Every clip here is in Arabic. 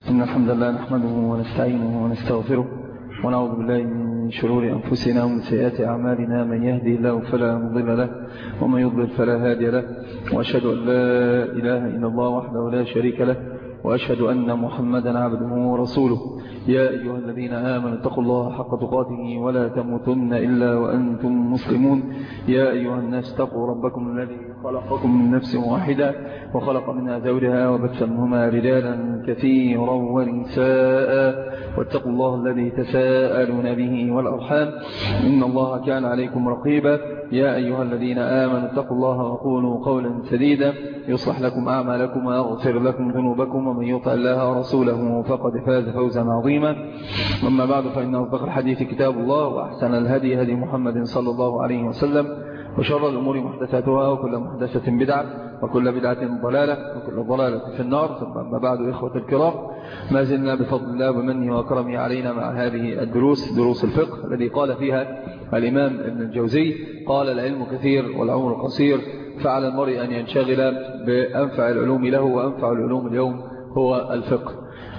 إن الحمد لله نحمده ونستعينه ونستغفره ونعوذ بالله من شرور أنفسنا ومن سيئات أعمالنا. من يهدي الله فلا مضل له ومن يضلل فلا هادي له، وأشهد أن لا إله إلا الله وحده لا شريك له، وأشهد أن محمدا عبده ورسوله. يا أيها الذين آمنوا اتقوا الله حق تقاته ولا تموتن إلا وأنتم مسلمون. يا أيها الناس اتقوا ربكم الذي خلقكم من نفس واحدة وخلق منها زوجها وبث منهما رجالا كثيرا ونساء، واتقوا الله الذي تساءلون به والأرحام إن الله كان عليكم رقيبا. يا أيها الذين آمنوا اتقوا الله وقولوا قولا سديدا يصلح لكم أعمالكم ويغفر لكم ذنوبكم، ومن يطع الله ورسوله فقد فاز فوزا عظيما. أما بعد، فإن أصدق الحديث كتاب الله، وأحسن الهدي هدي محمد صلى الله عليه وسلم، وشر الأمور محدثاتها، وكل محدثة بدعة، وكل بدعة ضلالة، وكل ضلالة في النار. ثم أما بعد، إخوة الكرام، ما زلنا بفضل الله ومنه وكرمه علينا مع هذه الدروس، دروس الفقه الذي قال فيها الإمام ابن الجوزي: قال العلم كثير والعمر قصير، فعلى المرء أن ينشغل بأنفع العلوم له، وأنفع العلوم اليوم هو الفقه.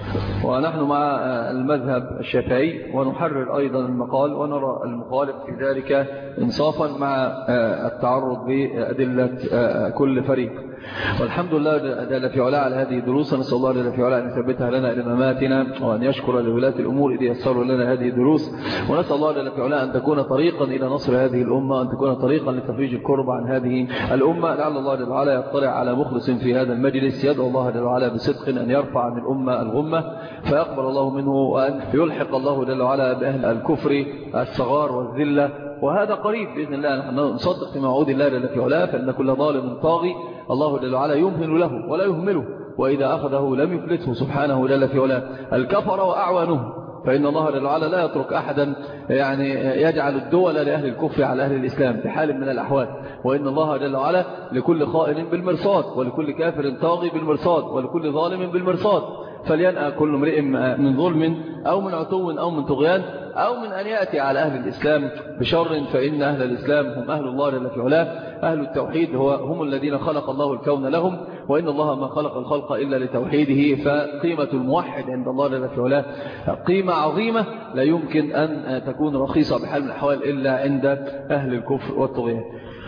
ونحن مع المذهب الشافعي، ونحرر أيضا المقال ونرى المخالف في ذلك إنصافا مع التعرض بأدلة كل فريق. والحمد لله جل في علاه على هذه الدروس. نسأل الله جل في علاه أن يثبتها لنا إلى مماتنا، وأن يشكر لولاة الأمور إذ يسروا لنا هذه الدروس. ونسأل الله جل في علاه أن تكون طريقا إلى نصر هذه الأمة، أن تكون طريقا لتفريج الكرب عن هذه الأمة. لعل الله جل وعلا يطلع على مخلص في هذا المجلس يدعو الله جل وعلا بصدق أن يرفع عن الأمة الغمة، فيقبل الله منه، وأن يلحق الله جل وعلا بأهل الكفر الصغار والذلة. وهذا قريب بإذن الله. نحن نصدق في موعود الله جل في علاه، فإن كل ظالم طاغي الله جل وعلا يمهل له ولا يهمله، وإذا أخذه لم يفلته سبحانه جل في علاه. الكفر وأعوانه، فإن الله جل وعلا لا يترك أحدا يعني يجعل الدول لأهل الكفر على أهل الإسلام بحال من الأحوال. وإن الله جل وعلا لكل خائن بالمرصاد، ولكل كافر طاغي بالمرصاد، ولكل ظالم بالمرصاد. فلينأى كل امرئ من ظلم أو من عتو أو من طغيان أو من أن يأتي على أهل الإسلام بشر، فإن أهل الإسلام هم أهل الله جل في علاه. أهل التوحيد هم الذين خلق الله الكون لهم، وإن الله ما خلق الخلق إلا لتوحيده. فقيمة الموحد عند الله جل في علاه قيمة عظيمة لا يمكن أن تكون رخيصة بحال من الأحوال إلا عند أهل الكفر والطغيان.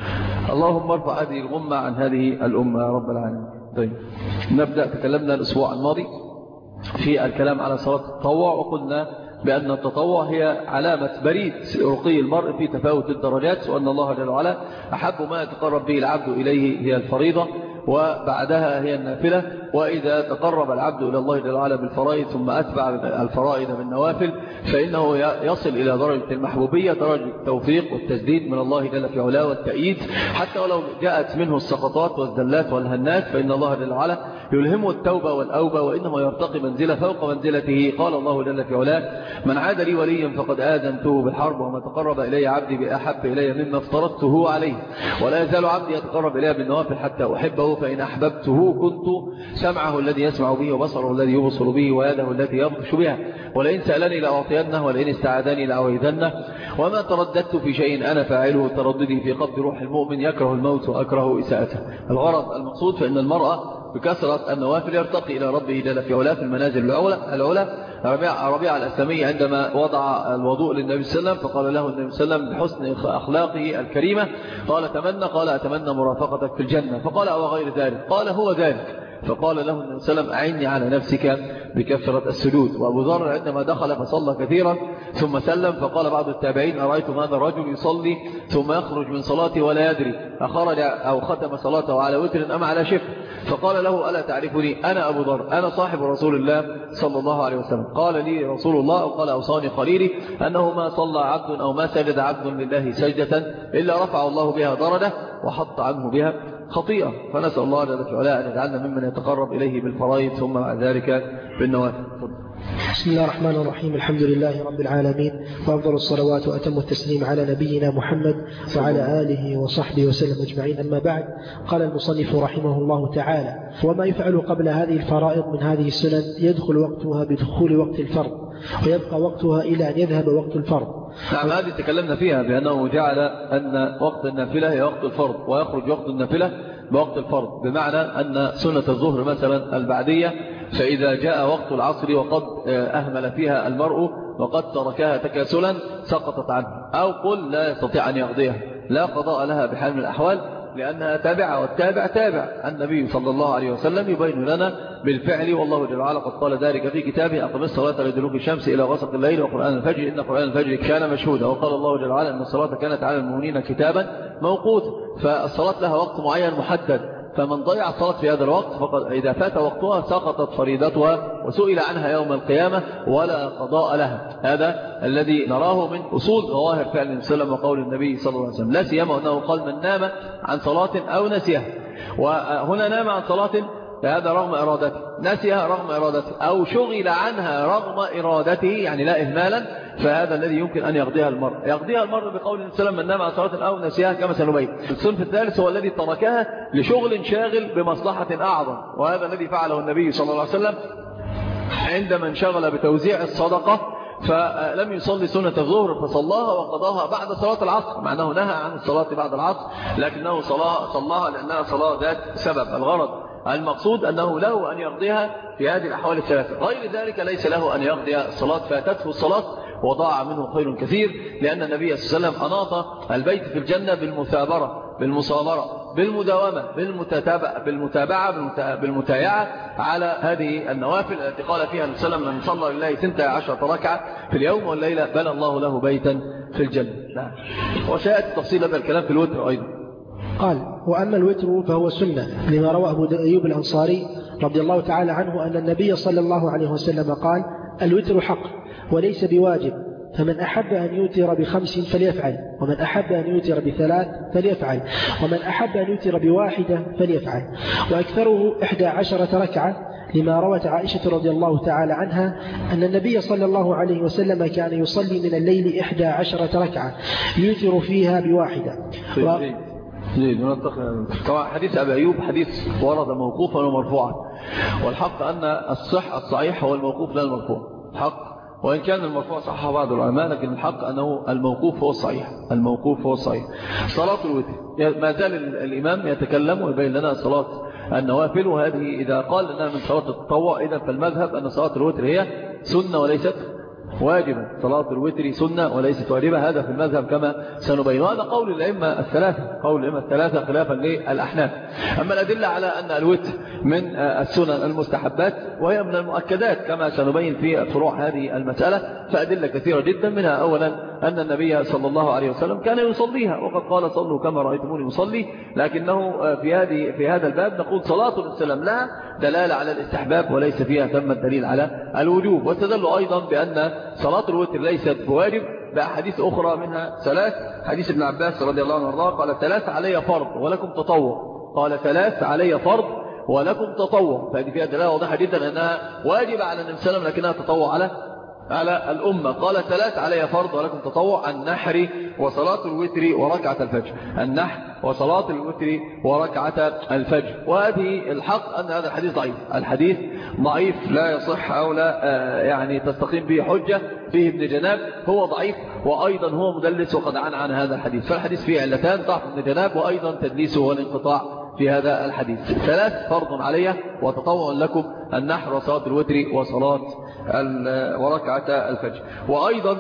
اللهم ارفع هذه الغمة عن هذه الأمة يا رب العالمين. طيب، نبدأ. تكلمنا الأسبوع الماضي في الكلام على صلاة التطوع، وقلنا بأن التطوع هي علامة بريد رقي المرء في تفاوت الدرجات، وأن الله جل وعلا أحب ما يتقرب به العبد إليه هي الفريضة، وبعدها هي النافلة. وإذا تقرب العبد إلى الله جل وعلا بالفرائض ثم أتبع الفرائض بالنوافل، فإنه يصل إلى درجة المحبوبية، درجة التوفيق والتسديد من الله جل في علاه والتأييد. حتى ولو جاءت منه السقطات والزلات والهنات، فإن الله جل وعلا يلهمه التوبة والأوبة، وإنما يرتقي منزلة فوق منزلته. قال الله جل في علاه: من عاد لي وليا فقد آذنته بالحرب، وما تقرب إلي عبدي بأحب إلي مما افترضته عليه، ولا يزال عبدي يتقرب إلي بالنوافل حتى أحبه، فإن أحببته كنت سمعه الذي يسمع به، وبصره الذي يبصر به، ويده التي يبطش بها، ولئن سألني لأعطينه، ولئن استعاذني لأعوذنه. وما ترددت في شيء أنا فاعله ترددي في قبض روح المؤمن، يكره الموت وأكره إساءته. الغرض المقصود فإن المرأة بكثرة النوافل يرتقي إلى ربه جل في علاه في المنازل العلى. ربيعة الأسلمي عندما وضع الوضوء للنبي صلى الله عليه وسلم، فقال له النبي صلى الله عليه وسلم بحسن أخلاقه الكريمة، قال: تمنى. قال: أتمنى مرافقتك في الجنة. فقال: أو غير ذلك؟ قال: هو ذلك. فقال له النبي صلى الله عليه وسلم: أعني على نفسك بكثرة السجود. وأبو ذر عندما دخل فصلى كثيرا ثم سلم، فقال بعض التابعين: أرأيتم هذا الرجل يصلي ثم يخرج من صلاته ولا يدري أخرج أو ختم صلاته على وتر أم على شفر. فقال له: ألا تعرفني؟ أنا أبو ذر، أنا صاحب رسول الله صلى الله عليه وسلم. قال لي رسول الله، أو قال أوصاني خليلي، أنه ما صلى عبد أو ما سجد عبد لله سجدة إلا رفع الله بها درجة وحط عنه بها خطيئة. فنسأل الله جل وعلا أن يجعلنا ممن يتقرب إليه بالفرائض ثم مع ذلك بالنوافل. بسم الله الرحمن الرحيم. الحمد لله رب العالمين، وأفضل الصلوات وأتم التسليم على نبينا محمد وعلى آله وصحبه وسلم أجمعين. أما بعد، قال المصنف رحمه الله تعالى: وما يفعل قبل هذه الفرائض من هذه السنن يدخل وقتها بدخول وقت الفرض، ويبقى وقتها إلى أن يذهب وقت الفرض. نعم، هذه تكلمنا فيها بأنه جعل أن وقت النافلة هي وقت الفرض، ويخرج وقت النافلة بوقت الفرض، بمعنى أن سنة الظهر مثلا البعدية فإذا جاء وقت العصر وقد أهمل فيها المرء وقد تركها تكاسلا سقطت عنه، أو قل لا يستطيع أن يقضيها، لا قضاء لها بحال من الأحوال، لأنها تابعة، والتابع تابع. النبي صلى الله عليه وسلم يبين لنا بالفعل، والله جل وعلا قد قال ذلك في كتابه: أقم الصلاة لدلوك الشمس إلى غسق الليل وقرآن الفجر إن قرآن الفجر كان مشهودا. وقال الله جل وعلا أن الصلاة كانت على المؤمنين كتابا موقوتا. فالصلاة لها وقت معين محدد، فمن ضيع الصلاة في هذا الوقت فقد إذا فات وقتها سقطت فريضتها وسئل عنها يوم القيامة ولا قضاء لها. هذا الذي نراه من أصول ظواهر فعل النبي صلى الله عليه وسلم وقول النبي صلى الله عليه وسلم، لا سيما أنه قال: من نام عن صلاة أو نسيها. وهنا نام عن صلاة فهذا رغم إرادته، نسيها رغم إرادته، أو شغل عنها رغم إرادته يعني لا إهمالا، فهذا الذي يمكن أن يقضيها المرء. يقضيها المرء بقول النبي صلى الله عليه وسلم: من نام عن صلاة أو نسيها كما سنبين. الصنف الثالث هو الذي تركها لشغل شاغل بمصلحة أعظم، وهذا الذي فعله النبي صلى الله عليه وسلم عندما انشغل بتوزيع الصدقة فلم يصلي سنة الظهر فصلاها وقضاها بعد صلاة العصر، مع أنه نهى عن الصلاة بعد العصر، لكنه صلاها لأنها صلاة ذات سبب. الغرض المقصود أنه له أن يقضيها في هذه الأحوال الثلاثة، غير ذلك ليس له أن يقضي الصلاة، فاتته الصلاة وضاع منه خير كثير، لأن النبي صلى الله عليه وسلم أناط البيت في الجنة بالمثابرة، بالمصابرة، بالمداومة، بالمتابعة، بالمتايعة على هذه النوافل التي قال فيها النبي صلى الله عليه وسلم: من صلى لله 12 ركعة في اليوم والليلة بنى الله له بيتا في الجنة. وسيأتي تفصيل هذا الكلام في الوتر أيضا. قال: وأما الوتر فهو سنة، لما روى أبو أيوب الأنصاري رضي الله تعالى عنه أن النبي صلى الله عليه وسلم قال: الوتر حق وليس بواجب، فمن أحب أن يوتر ب5 فليفعل، ومن أحب أن يوتر ب3 فليفعل، ومن أحب أن يوتر ب1 فليفعل، وأكثره 11 ركعة، لما روت عائشة رضي الله تعالى عنها أن النبي صلى الله عليه وسلم كان يصلي من الليل 11 ركعة يوتر فيها ب1. طبعا حديث أبي أيوب حديث ورد موقوفا ومرفوعا، والحق أن الصحيح هو الموقوف لا المرفوع. حق وإن كان المرفوع صححه بعض العلماء، لكن الحق أنه الموقوف هو الصحيح. الموقوف هو الصحيح. صلاة الوتر ما زال الإمام يتكلم ويبين لنا صلاة النوافل، وهذه إذا قال أنها من صلاة التطوع إذا فالمذهب أن صلاة الوتر هي سنة وليست واجبة. صلاة الوتر سنة وليست واجبة، هذا في المذهب كما سنبين. وهذا قول الأئمة الثلاثة خلافا للأحناف. أما الأدلة على أن الوتر من السنن المستحبات وهي من المؤكدات كما سنبين في فروع هذه المسألة، فأدلة كثيرة جدا، منها أولا أن النبي صلى الله عليه وسلم كان يصليها، وقد قال: صلوا كما رأيتموني يصلي. لكنه في هذا الباب نقول صلاة السلام لها دلالة على الاستحباب وليس فيها ثم الدليل على الوجوب. واستدلوا أيضا بأن صلاة الوتر ليست بواجب بأحاديث أخرى، منها 3. حديث ابن عباس رضي الله عنه وارضاه قال: 3 علي فرض ولكم تطوع. قال: 3 علي فرض ولكم تطوع. فهذه فيها دلالة واضحة جدا أنها واجب على النبي صلى الله عليه وسلم لكنها تطوع على الأمة. قال: 3 علي فرض ولكم تطوع: النحر وصلاة الوتر وركعة الفجر. النحر وصلاة الوتر وركعة الفجر. وهذه الحق أن هذا الحديث ضعيف. الحديث ضعيف لا يصح أو لا يعني تستقيم به حجة. فيه ابن جناب هو ضعيف، وأيضا هو مدلس وقد عن هذا الحديث. فالحديث فيه علتان: ضعف ابن جناب وأيضا تدليسه والانقطاع في هذا الحديث. 3 فرض علي وتطوع لكم: النحر وصلاة الوتر وصلاة وركعة الفجر. وأيضا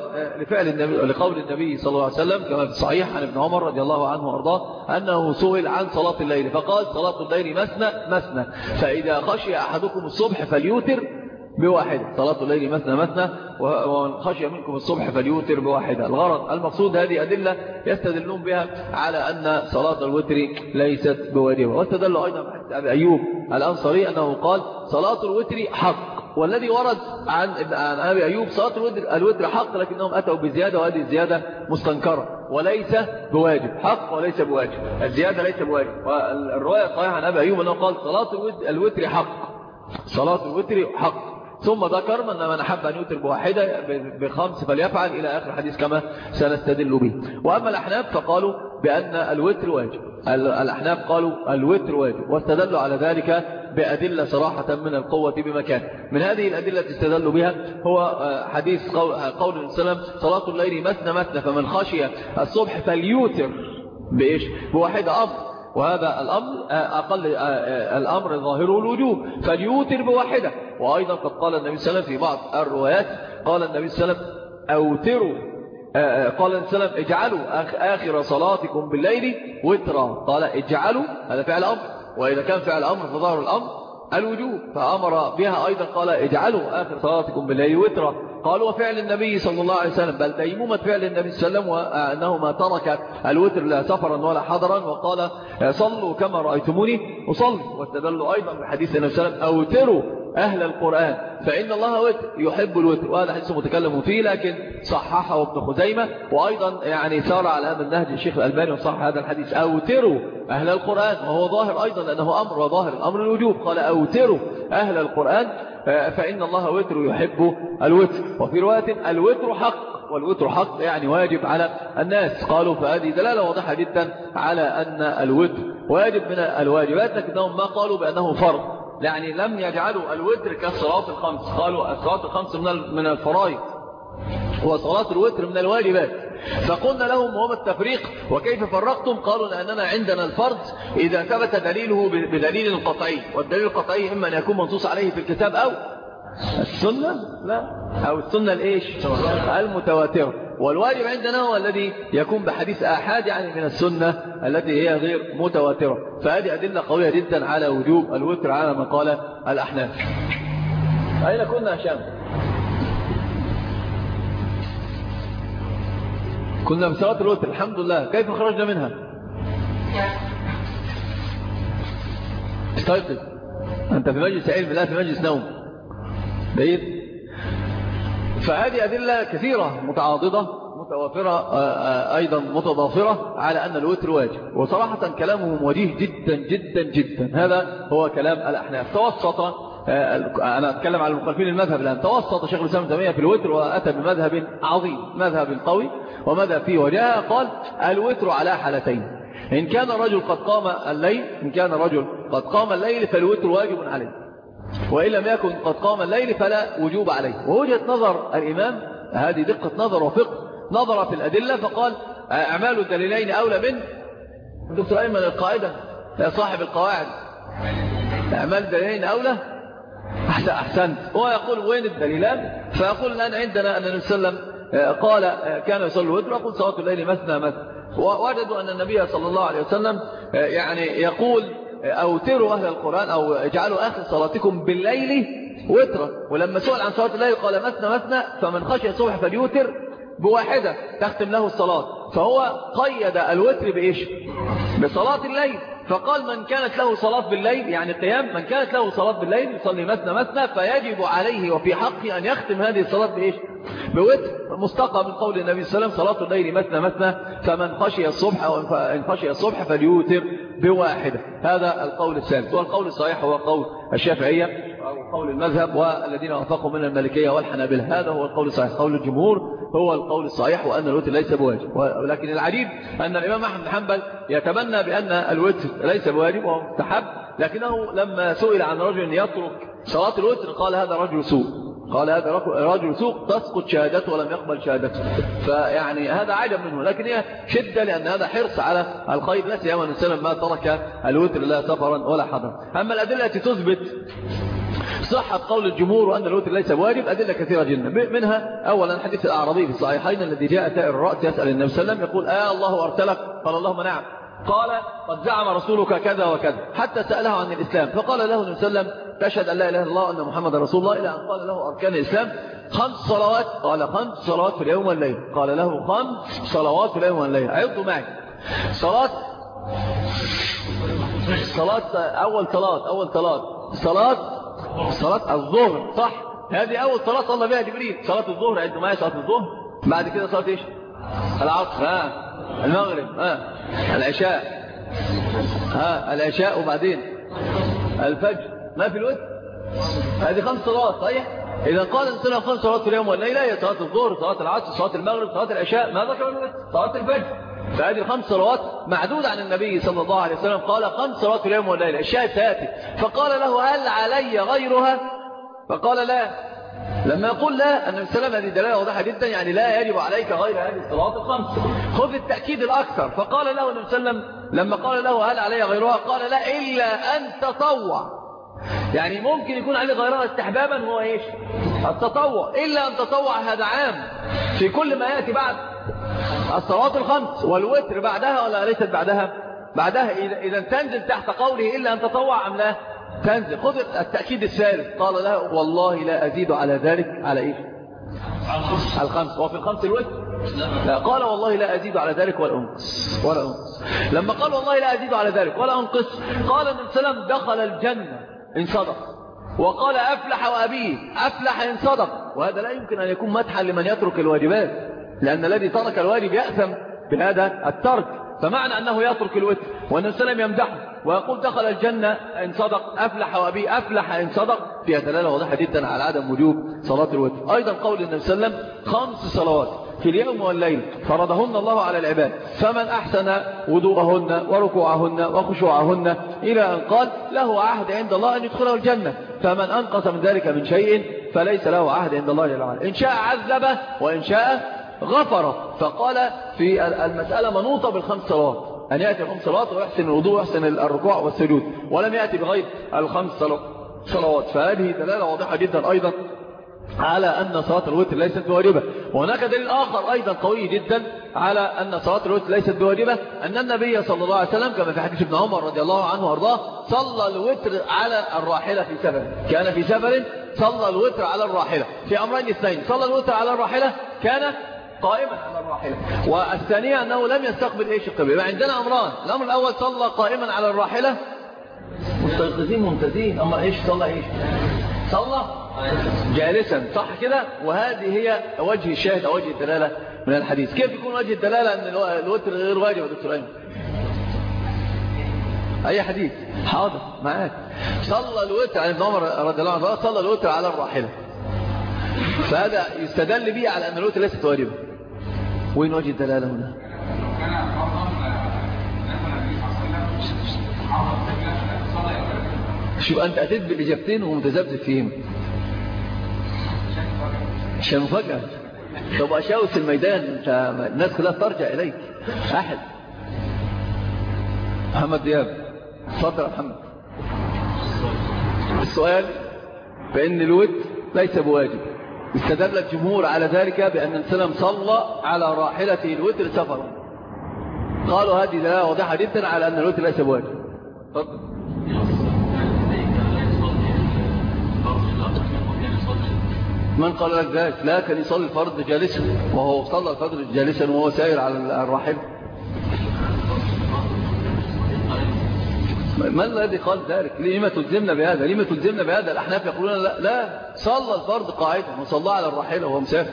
لقول النبي صلى الله عليه وسلم كما في الصحيح عن ابن عمر رضي الله عنه وأرضاه أنه سئل عن صلاة الليل فقال: صلاة الليل مثنى، فإذا خشي أحدكم الصبح فليوتر ب1. صلاة الليل مثنى، ومن خشي منكم الصبح فليوتر ب1. الغرض المقصود هذه أدلة يستدلون بها على أن صلاة الوتر ليست بواجبة. واستدلوا أيضا بحديث أبي أيوب الأنصاري أنه قال: صلاة الوتر حق. والذي ورد عن أبي أيوب صلاة الوتر حق، لكنهم أتوا بزيادة، وهذه الزيادة مستنكرة وليس بواجب. حق وليس بواجب، الزيادة ليس بواجب. والرواية الصحيحة عن أبي أيوب أنه قال: صلاة الوتر حق، صلاة الوتر حق. ثم ذكر من أحب أن يوتر ب1 ب5 فليفعل إلى آخر الحديث كما سنستدل به. وأما الأحناف فقالوا بأن الوتر واجب. الأحناف قالوا الوتر واجب، واستدلوا على ذلك بأدلة صراحة من القوة بمكان. من هذه الأدلة استدلوا بها هو حديث قول النبي صلى الله عليه وسلم: صلاة الليل مثنى، فمن خشي الصبح فليوتر بإيش؟ ب1 أمر. وهذا الأمر أقل الأمر ظاهره الوجوب، فليوتر ب1. وأيضا قد قال النبي صلى الله عليه وسلم في بعض الروايات قال النبي صلى الله عليه وسلم أوتروا، قال النبي صلى الله عليه وسلم اجعلوا آخر صلاتكم بالليل وترا. قال اجعلوا، هذا فعل أمر، وإذا كان فعل أمر فظهر الأمر الوجوب، فأمر بها أيضا قال اجعلوا آخر صلاتكم بالليل وترا. قالوا وفعل النبي صلى الله عليه وسلم، بل ديمومة فعل النبي صلى الله عليه وسلم وأنه ما ترك الوتر لا سفرا ولا حضرا، وقال صلوا كما رأيتموني أصلي. واستدلوا أيضا بحديث النبي صلى الله عليه وسلم أوتروا أهل القرآن فإن الله وتر يحب الوتر، وهذا حديث متكلم فيه لكن صححه ابن خزيمة، وأيضا يعني سار على هذا النهج الشيخ الألباني وصح هذا الحديث أوتروا أهل القرآن، وهو ظاهر أيضا لأنه أمر، وظاهر الأمر الوجوب. قال أوتروا أهل القرآن فإن الله وتر يحب الوتر. وفي رواية الوتر حق، والوتر حق يعني واجب على الناس. قالوا فهذه دلالة واضحة جدا على أن الوتر واجب من الواجبات، لكنهم ما قالوا بأنه فرض، يعني لم يجعلوا الوتر كالصلاة الخمس، قالوا الصلاة الخمس من الفرائض وصلاة الوتر من الواجبات. فقلنا لهم وما التفريق وكيف فرقتم؟ قالوا لأننا عندنا الفرض إذا ثبت دليله بدليل قطعي، والدليل القطعي إما أن يكون منصوص عليه في الكتاب أو السنة، لا أو السنة الإيش المتواترة، والواجب عندنا هو الذي يكون بحديث آحاد يعني من السنة التي هي غير متواترة. فهذه أدلة قوية جدا على وجوب الوتر على ما قال الأحناف. أين كنا هشام؟ كنا بصلاة الوتر الحمد لله. كيف خرجنا منها؟ استيقظ، أنت في مجلس علم لا في مجلس نوم. بعيد. فهذه أدلة كثيرة متعاضدة متوافرة أيضا متضافرة على أن الوتر واجب، وصراحة كلامهم وجيه جدا جدا جدا. هذا هو كلام الأحناف. توسط، أنا أتكلم على المخالفين المذهب الآن، توسط شيخ الإسلام ابن تيمية في الوتر وأتى بمذهب عظيم، مذهب قوي ومذهب فيه وجاء. قال الوتر على حالتين: إن كان رجل قد قام الليل فالوتر واجب عليه، وإن لم يكن قد قام الليل فلا وجوب عليه. ووجهة نظر الإمام، هذه دقة نظر وفقه، نظر في الأدلة فقال أعمال الدليلين أولى من دكتور أيمن القاعدة يا صاحب القواعد، أعمال الدليلين أولى. أحسنت. هو يقول وين الدليلان؟ فيقول الآن عندنا أن النبي صلى الله عليه وسلم قال كان يصلي الوتر، يقول صلاة الليل مثنى مثنى. ووجدوا أن النبي صلى الله عليه وسلم يعني يقول أوتروا أهل القرآن أو اجعلوا آخر صلاتكم بالليل وترا. ولما سئل عن صلاة الليل قال مثنى مثنى، فمن خشي الصبح فليوتر بواحدة تختم له الصلاة. فهو قيد الوتر بإيش؟ بصلاة الليل. فقال من كانت له صلاة بالليل يعني قيام، من كانت له صلاة بالليل يصلي مثنى مثنى، فيجب عليه وفي حقه أن يختم هذه الصلاة بإيش؟ بوتر، مستقى من قول النبي صلى الله عليه وسلم صلاة الليل مثنى مثنى، فمن خشي الصبح أو إن خشي الصبح فليوتر بواحدة. هذا القول الثالث، والقول الصحيح هو قول الشافعية أو قول المذهب والذين وافقوا من المالكية والحنابلة. هذا هو القول الصحيح. قول الجمهور هو القول الصحيح، وأن الوتر ليس بواجب. ولكن العجيب أن الإمام أحمد بن حنبل يتبنى بأن الوتر ليس بواجب وهو مستحب، لكنه لما سئل عن رجل يترك صلاة الوتر قال هذا رجل سوء، قال هذا رجل سوء تسقط شهادته ولم يقبل شهادته. فيعني هذا عجب منه، لكن هي شدة لأن هذا حرص على الخير، لا سيما أن السلام ما ترك الوتر لا سفرا ولا حضرا. أما الأدلة التي تثبت صحة قول الجمهور وأن الوتر ليس بواجب أدلة كثيرة جدا. منها أولا حديث الأعرابي في الصحيحين الذي جاء تائر الرأس يسأل النبي صلى الله عليه وسلم يقول الله أرسلك؟ قال اللهم نعم. قال قد زعم رسولك كذا وكذا، حتى سأله عن الإسلام فقال له النبي صلى الله عليه وسلم تشهد أن لا إله إلا الله وأن محمد رسول الله، إلى أن قال له أركان الإسلام 5 صلوات. قال 5 صلوات في اليوم والليل. قال له 5 صلوات في اليوم والليل. عيضوا معي. صلاة صلاة الظهر، صح؟ هذه أول صلاة صلى بها جبريل، صلاة الظهر. عيضوا معي صلاة الظهر. بعد كده صلاة إيش؟ العصر، المغرب، العشاء، وبعدين الفجر. ما في الوتر. هذه 5 صلوات، صحيح؟ إذا قال الإنسان 5 صلوات في اليوم والليلة هي صلاة الظهر، صلاة العصر، صلاة المغرب، صلاة العشاء، ما ذكر الوتر؟ صلاة الفجر. فهذه 5 صلوات معدودة عن النبي صلى الله عليه وسلم، قال 5 صلوات في اليوم والليلة. الشاهد سيأتي. فقال له هل علي غيرها؟ فقال لا. لما يقول لا النبي صلى الله عليه وسلم هذه دلالة واضحة جدا، يعني لا يجب عليك غير هذه الصلوات ال5. خذ التأكيد الأكثر. فقال له النبي صلى الله عليه وسلم لما قال له هل علي غيرها؟ قال لا إلا أن تطوع. يعني ممكن يكون عليه غيرها استحبابا هو إيش؟ التطوع، إلا أن تطوع هذا عام في كل ما يأتي بعد الصلوات الخمس، والوتر بعدها ولا ليست بعدها؟ بعدها. إذا تنزل تحت قوله إلا أن تطوع أم لا تنزل. خذ التأكيد الثالث، قال له والله لا أزيد على ذلك. على إيش؟ على الخمس. وفي الخمس الوتر لا، قال والله لا أزيد على ذلك ولا أنقص ولا أنقص. لما قال والله لا أزيد على ذلك ولا أنقص، قال النبي صلى الله عليه وسلم دخل الجنة إن صدق، وقال أفلح وأبيه، أفلح إن صدق. وهذا لا يمكن أن يكون مدحا لمن يترك الواجبات، لأن الذي ترك الواجب يأثم بهذا الترك. فمعنى أنه يترك الوتر والنبي صلى الله عليه وسلم يمدحه ويقول دخل الجنة إن صدق، أفلح وأبيه، أفلح إن صدق، فيها دلالة واضحة جدا على عدم وجوب صلاة الوتر. أيضا قول النبي صلى الله عليه وسلم 5 صلوات في اليوم والليل فرضهن الله على العباد، فمن أحسن وضوءهن وركوعهن وخشوعهن إلى أن قال له عهد عند الله أن يدخله الجنة، فمن أنقص من ذلك من شيء فليس له عهد عند الله جل وعلا، إن شاء عذبه وإن شاء غفر. فقال في المسألة منوطة بالخمس صلوات، أن يأتي 5 صلوات ويحسن الوضوء ويحسن الركوع والسجود، ولم يأتي بغير الخمس صلوات. فهذه دلالة واضحة جدا أيضا على أن صلاة الوتر ليست بواجبة. وهناك دليل آخر أيضا قوي جدا على أن صلاة الوتر ليست بواجبة، أن النبي صلى الله عليه وسلم كما في حديث ابن عمر رضي الله عنه وارضاه صلى الوتر على الراحلة في سفر، كان في سفر صلى الوتر على الراحلة في أمرين اثنين، صلى الوتر على الراحلة كان قائما على الراحلة، والثانية أنه لم يستقبل إيش القبلة. عندنا أمران، الأمر الأول صلى قائما على الراحلة مستيقظين ممتازين، أما إيش صلى إيش؟ صلى جالسا، صح كده؟ وهذه هي وجه الشاهد أو وجه الدلالة من الحديث. كيف يكون وجه الدلالة أن الوتر غير واجب يا دكتور أيمن؟ أي حديث؟ حاضر معاك. صلى الوتر عن ابن عمر رضي الله عنه صلى الوتر على الراحلة، فهذا يستدل به على أن الوتر ليست واجبة. وين وجه الدلالة هنا؟ شوف أنت أتيت بالإجابتين ومتذبذب فيهم عشان مفاجأة. طب أشاوس الميدان، أنت الناس كلها ترجع إليك. أحد محمد دياب، اتفضل يا محمد. السؤال فإن الوتر ليس بواجب، استدل الجمهور على ذلك بأن السلام صلى على راحلته الوتر سفرا، قالوا هذه دلالة واضحة جدا على أن الوتر ليس بواجب. اتفضل. من قال لك ذلك؟ لا، كان يصلي الفرض جالسا، وهو صلى الفرض جالسا وهو سائر على الراحلة. ما الذي قال ذلك؟ لما تلزمنا بهذا؟ لما تلزمنا بهذا؟ الأحناف يقولون لا صلى الفرض قاعدا وصلى على الراحلة وهو مسافر.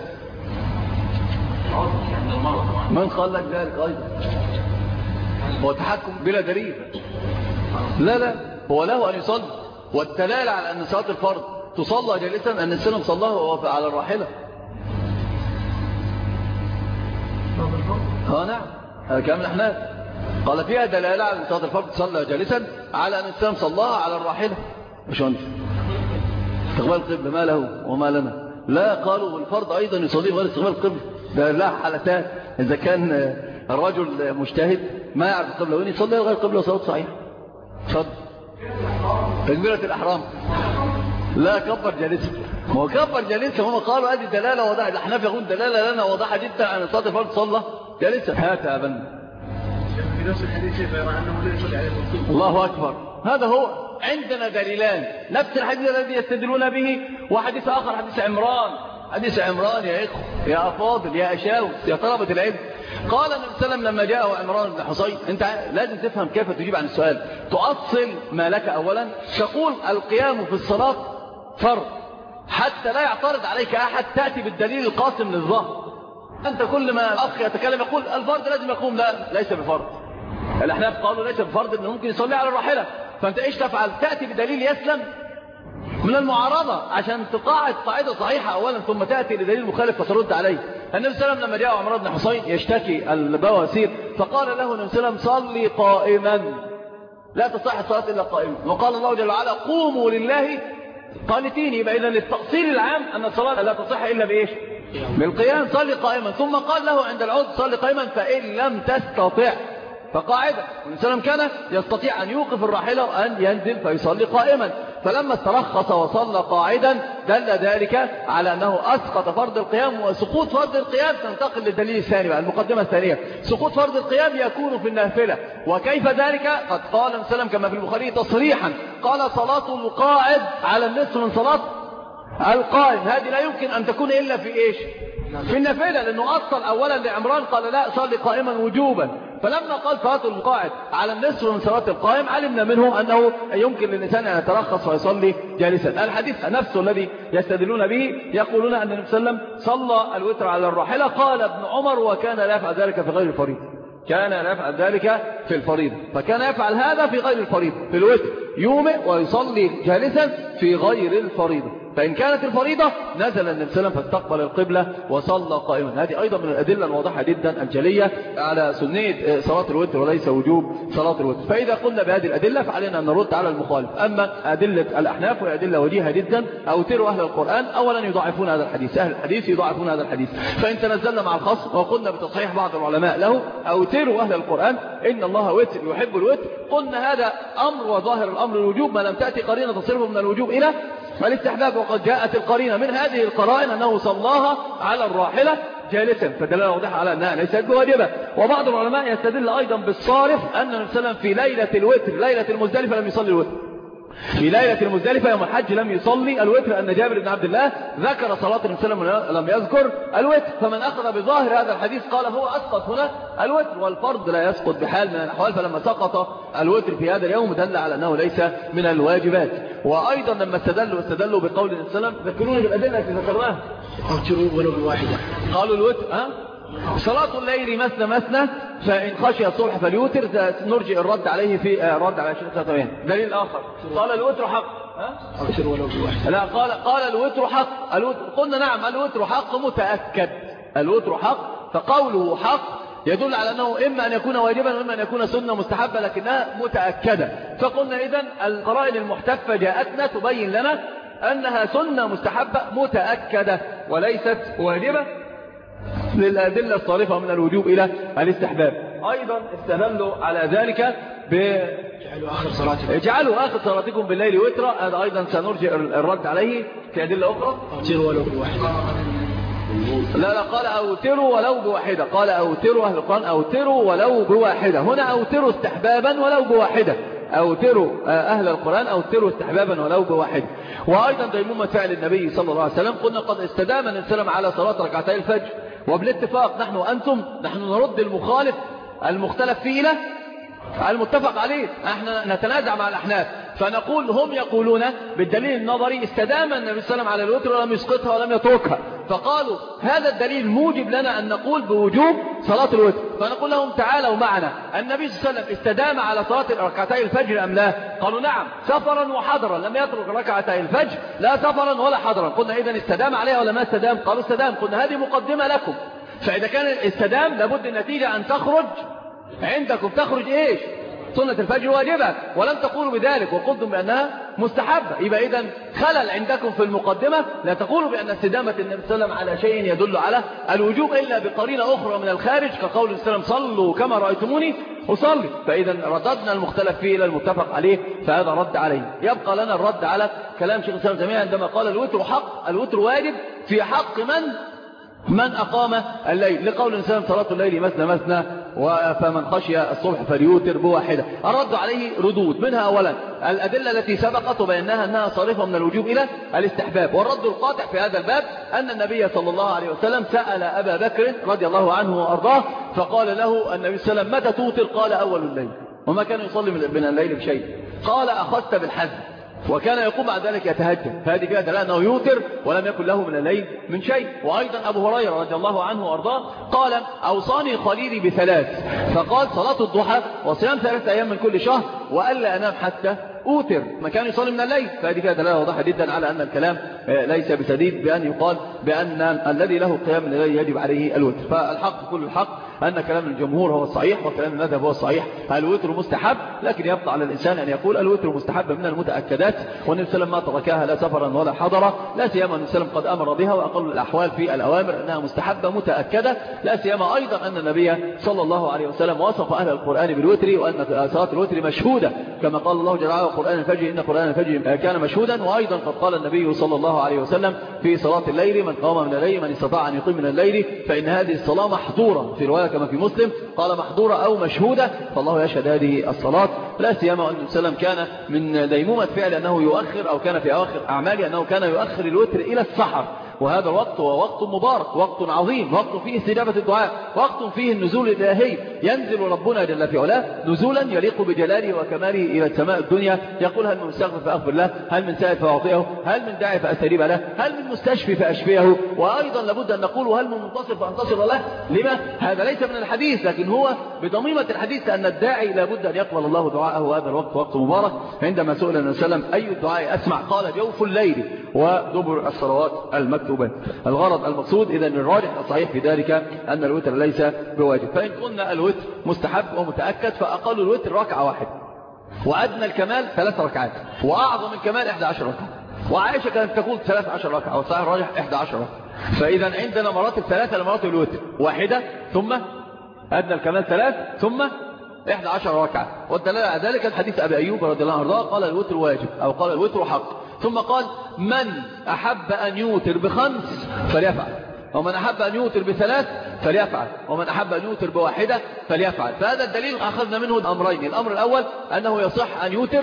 من قال لك ذلك أيضا؟ هو تحكم بلا دليل. لا هو له أن يصلي، والدلالة على أن صلاة الفرض تصلى جالسا أن السلام صلاه وهو على الراحلة. نعم، هذا كلام الأحناف. قال فيها دلالة على أن صلاة الفرض تصلى جالسا على أن السلام صلاها على الراحلة. مش أنت استقبال القبلة ما له وما لنا؟ لا، قالوا الفرض أيضا يصليه غير استقبال القبلة، ده لا حالتان. إذا كان الرجل مجتهد ما يعرف القبلة وين يصلي غير القبلة وصلاة صحيح. اتفضل. تكبيرة الأحرام لا كبر جالسا، هو كبر جالسا. هم قالوا هذه دلالة واضحة. الأحناف يقول دلالة لنا واضحة جدا عن صلاة الفرض صلى جالسا. هات يا بنا في نفس الحديث يرى أنه لا يصلي عليه الرسول. الله أكبر. هذا هو. عندنا دليلان، نفس الحديث الذي يستدلون به، وحديث آخر حديث عمران. حديث عمران يا إخوة يا أفاضل يا أشاوس يا طلبة العلم. قال النبي صلى الله عليه وسلم لما جاءه عمران بن حصين، أنت لازم تفهم كيف تجيب عن السؤال. تؤصل ما لك أولا، تقول القيام في الصلاة فرض حتى لا يعترض عليك أحد، تأتي بالدليل القاسم للظهر. أنت كل ما أخ يتكلم يقول الفرض لازم يقوم، لا ليس بفرض. الأحناف قالوا ليس بفرض، إنه ممكن يصلي على الراحلة. فأنت إيش تفعل؟ تأتي بدليل يسلم من المعارضة عشان تقاعد قاعدة صحيحة أولا، ثم تأتي لدليل مخالف فترد عليه. النبي صلى الله عليه وسلم لما جاء عمران بن حصين يشتكي البواسير، فقال له النبي صلى الله عليه وسلم صلي قائما، لا تصح الصلاة إلا قائما. وقال الله جل وعلا قوموا لله قانتين. يبقى إذن للتقصير العام أن الصلاة لا تصح إلا بإيش؟ بالقيام. صلي قائما. ثم قال له عند العود صلي قائما، فإن لم تستطع فقاعدة. والنبي صلى الله عليه وسلم كان يستطيع أن يوقف الراحلة وأن ينزل فيصلي قائما، فلما استرخص وصلى قاعدا دل ذلك على أنه أسقط فرض القيام. وسقوط فرض القيام تنتقل للدليل الثاني بقى، المقدمة الثانية. سقوط فرض القيام يكون في النافلة، وكيف ذلك؟ قد قال النبي صلى الله عليه وسلم كما في البخاري تصريحا، قال صلاة القاعد على النصف من صلاة القائم. هذه لا يمكن أن تكون إلا في إيش؟ في النافلة، لأنه أصل أولا لعمران قال لا صلي قائما وجوبا، فلما قال صلاة القاعد على النصف من صلاة القائم علمنا منه أنه يمكن للإنسان أن يترخص ويصلي جالسا. الحديث نفسه الذي يستدلون به يقولون أن النبي صلى الله عليه وسلم صلى الوتر على الراحلة. قال ابن عمر وكان لا يفعل ذلك في غير الفريضة، كان لا يفعل ذلك في الفريضة، فكان يفعل هذا في غير الفريضة، في الوتر يومئ ويصلي جالسا في غير الفريضة. فإن كانت الفريضة نزل النبي صلى الله عليه وسلم فاستقبل القبلة وصلى قائما. هذه أيضا من الأدلة الواضحة جدا الجلية على سنية صلاة الوتر وليس وجوب صلاة الوتر. فإذا قلنا بهذه الأدلة فعلينا أن نرد على المخالف. أما أدلة الأحناف وأدلة وجيهة جدا. أوتروا أهل القرآن أولا يضاعفون هذا الحديث، أهل الحديث يضاعفون هذا الحديث. فإن تنزلنا مع الخصم وقلنا بتصحيح بعض العلماء له أوتروا أهل القرآن إن الله وتر يحب الوتر، قلنا هذا أمر وظاهر الأمر الوجوب ما لم تأتي قرينة تصرفه من الوجوب إلى الاستحباب. وقد جاءت القرينة من هذه القرائن أنه صلاها على الراحلة جالسا، فدلالة واضحة على أنها ليست بواجبة. وبعض العلماء يستدل أيضا بالصارف أن النبي صلى الله عليه وسلم في ليلة الوتر ليلة المزدلفة لم يصلي الوتر، في ليلة المزدلفة يوم الحج لم يصلي الوتر، أن جابر بن عبد الله ذكر صلاة النبي صلى الله عليه وسلم لم يذكر الوتر. فمن أخذ بظاهر هذا الحديث قال هو أسقط هنا الوتر، والفرض لا يسقط بحال من الأحوال. فلما سقط الوتر في هذا اليوم دل على أنه ليس من الواجبات. وأيضا لما استدلوا بقول النبي صلى الله عليه وسلم ذكروني بالأدلة التي ذكرناها، أوتروا ولو بواحدة، قالوا الوتر صلاة الليل مثنى مثنى فإن خشي الصبح فليوتر، نرجئ الرد عليه في رد على شيخ ساتوين. دليل آخر قال الوتر حق، أوتروا ولو بواحدة، لا قال الوتر حق. قلنا نعم الوتر حق متأكد، الوتر حق. فقوله حق يدل على أنه إما أن يكون واجبا وإما أن يكون سنة مستحبة لكنها متأكدة. فقلنا إذن القرائن المحتفة جاءتنا تبين لنا أنها سنة مستحبة متأكدة وليست واجبة للأدلة الصارفة من الوجوب إلى الاستحباب. أيضا استدلوا على ذلك اجعلوا آخر صلاتكم بالليل وترا، هذا أيضا سنرجع الرد عليه في أدلة أخرى. أوتروا ولو بواحدة، لا قال أوتروا ولو بواحدة، قال أوتروا أهل القرآن أوتروا ولو بواحدة. هنا أوتروا استحبابا ولو بواحدة، أوتروا أهل القرآن أوتروا استحبابا ولو بواحدة. وأيضا ديمومة فعل النبي صلى الله عليه وسلم، قلنا قد استدام النبي صلى الله عليه وسلم على صلاة ركعتي الفجر، وبالاتفاق نحن وأنتم نحن نرد المخالف المختلف فيه إلى المتفق عليه. احنا نتنازع مع الأحناف فنقول هم يقولون بالدليل النظري استدام النبي صلى الله عليه وسلم على الوتر ولم يسقطها ولم يتركها، فقالوا هذا الدليل موجب لنا أن نقول بوجوب صلاة الوتر. فنقول لهم تعالوا معنا، النبي صلى الله عليه وسلم استدام على صلاة ركعتي الفجر أم لا؟ قالوا نعم سفرا وحضرا، لم يترك ركعتي الفجر لا سفرا ولا حضرا. قلنا إذن استدام عليها ولا ما استدام؟ قالوا استدام. قلنا هذه مقدمة لكم، فإذا كان استدام لابد النتيجة أن تخرج عندكم، تخرج إيش؟ سنة الفجر واجبة، ولم تقولوا بذلك وقلتم بأنها مستحبة. يبقى إذن خلل عندكم في المقدمة، لا تقولوا بأن استدامة النبي صلى الله عليه وسلم على شيء يدل على الوجوب إلا بقرينة أخرى من الخارج كقول النبي صلى الله عليه وسلم صلوا كما رأيتموني أصلي. فإذا رددنا المختلف فيه إلى المتفق عليه، فهذا رد عليه. يبقى لنا الرد على كلام شيخ الإسلام ابن تيمية عندما قال الوتر حق، الوتر واجب في حق من أقام الليل، لقول الإنسان صلاة الليل مثنى مثنى فمن خشي الصبح فليوتر بواحدة. الرد عليه ردود، منها أولا الأدلة التي سبقت وبيناها أنها صارفة من الوجوب إلى الاستحباب. والرد القاطع في هذا الباب أن النبي صلى الله عليه وسلم سأل أبا بكر رضي الله عنه وأرضاه فقال له النبي صلى الله عليه وسلم متى توتر؟ قال أول الليل، وما كان يصلي من الليل بشيء. قال أخذت بالحزم، وكان يقوم بعد ذلك يتهجد، فهذه فيها دلالة أنه يوتر ولم يكن له من الليل من شيء. وأيضا أبو هريرة رضي الله عنه وأرضاه قال أوصاني خليلي بثلاث، فقال صلاة الضحى وصيام 3 أيام من كل شهر وألا أنام حتى أوتر، ما كان يصلي من الليل. فهذه فيها دلالة واضحة جدا على أن الكلام ليس بسديد بأن يقال بأن الذي له قيام من الليل يجب عليه الوتر. فالحق كل الحق أن كلام الجمهور هو الصحيح وكلام المذهب هو الصحيح. الوتر مستحب، لكن يبقى على الإنسان أن يقول الوتر مستحب من المتأكدات، والنبي صلى الله عليه وسلم ما تركها لا سفرا ولا حضرا، لا سيما النبي صلى الله عليه وسلم قد أمر بها، وأقل الأحوال في الأوامر أنها مستحبة متأكدة، لا سيما أيضا أن النبي صلى الله عليه وسلم وصف أهل القرآن بالوتر، وأن صلاة الوتر مشهودة كما قال الله جل وعلا قرآن الفجر إن قرآن الفجر كان مشهودا. وأيضا قد قال النبي صلى الله عليه وسلم في صلاة الليل من قام من الليل من استطاع أن يقيم من الليل فإن هذه الصلاة محظورة، في رواية كما في مسلم قال محظورة أو مشهودة، فالله يشهد هذه الصلاة. لا سيما أن السلام كان من ديمومة فعل أنه يؤخر، أو كان في أواخر أعماله أنه كان يؤخر الوتر إلى السحر، وهذا الوقت هو وقت مبارك، وقت عظيم، وقت فيه استجابة الدعاء، وقت فيه النزول الإلهي، ينزل ربنا جل في علاه نزولا يليق بجلاله وكماله إلى السماء الدنيا، يقول هل من مستغفر فأغفر له، هل من سائل فأعطيه، هل من داعي فأستجيب له، هل من مستشفي فأشفيه، وأيضا لابد أن نقول هل من منتصر فأنتصر له. لما؟ هذا ليس من الحديث، لكن هو بضميمة الحديث أن الداعي لابد أن يقبل الله دعاءه، وهذا الوقت وقت مبارك. عندما سئل النبي صلى الله عليه وسلم أي الدعاء أسمع قال جوف الليل ودبر الصلوات المكتوبة. الغرض المقصود إذا الراجح الصحيح في ذلك أن الوتر ليس بواجب. فإن قلنا الوتر مستحب ومتأكد فأقل الوتر ركعة واحدة، وأدنى الكمال 3 ركعات، وأعظم الكمال 11 ركعة. وعائشة كانت تقول 13 ركعة، والصحيح الراجح 11 ركعة. فإذا عندنا مراتب 3 لمراتب الوتر، واحدة ثم أدنى الكمال 3 ثم 11 ركعة. والدلالة على ذلك الحديث أبي أيوب رضي الله عنه قال الوتر واجب، أو قال الوتر حق، ثم قال من أحب أن يوتر ب5 فليفعل، ومن أحب أن يوتر ب3 فليفعل، ومن أحب أن يوتر بواحدة فليفعل. فهذا الدليل أخذنا منه أمرين. الأمر الأول أنه يصح أن يوتر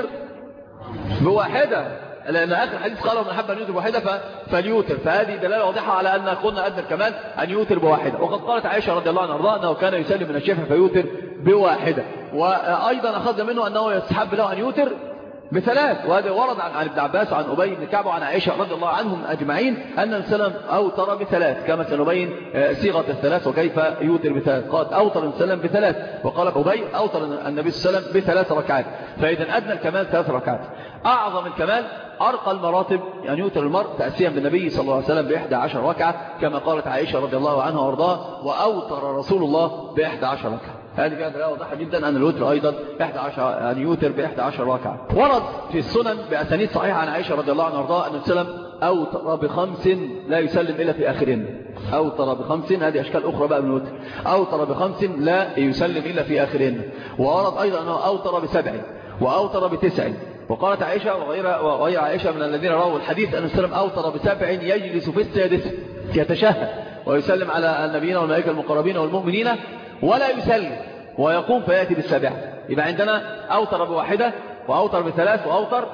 بواحدة، لأن آخر الحديث قال ومن أحب أن يوتر بواحدة فليوتر، فهذه دلالة واضحة على أن قلنا أدنى الكمال أن يوتر بواحدة. وقد قالت عائشة رضي الله عنها أنه كان يسلم من الشفع فيوتر بواحدة. وأيضا أخذنا منه أنه يستحب له أن يوتر ب3، وهذا ورد عن ابن عباس وعن أبي بن كعب وعن عائشة رضي الله عنهم أجمعين أن السلام أوتر ب3، كما سنبين صيغة ال3 وكيف يوتر ب3. قال أوتر السلام ب3، وقال أبي أوتر النبي صلى الله عليه وسلم ب3 ركعات. فإذا أدنى الكمال 3 ركعات، أعظم الكمال أرقى المراتب أن يوتر المرء تأسيا بالنبي صلى الله عليه وسلم ب11 ركعة، كما قالت عائشة رضي الله عنها وارضاها وأوتر رسول الله ب11 ركعة. هذه فيها دلالة واضحة جدا أن الوتر أيضا 11 أن يوتر ب11 ركعة. ورد في السنن بأسانيد صحيحة عن عائشة رضي الله عنها وارضاها أن السلام أوتر ب5 لا يسلم إلا في آخرين. أوتر ب5، هذه أشكال أخرى بقى من الوتر. أوتر ب5 لا يسلم إلا في آخرين. وورد أيضا أنه أوتر ب7 وأوتر ب9. وقالت عائشة وغير عائشة من الذين رووا الحديث أن السلام أوتر ب7 يجلس في السادسة يتشهد ويسلم على النبيين والملائكة المقربين والمؤمنين ولا يسلم، ويقوم فيأتي ب7. يبقى عندنا أوتر بواحدة وأوتر ب3 وأوتر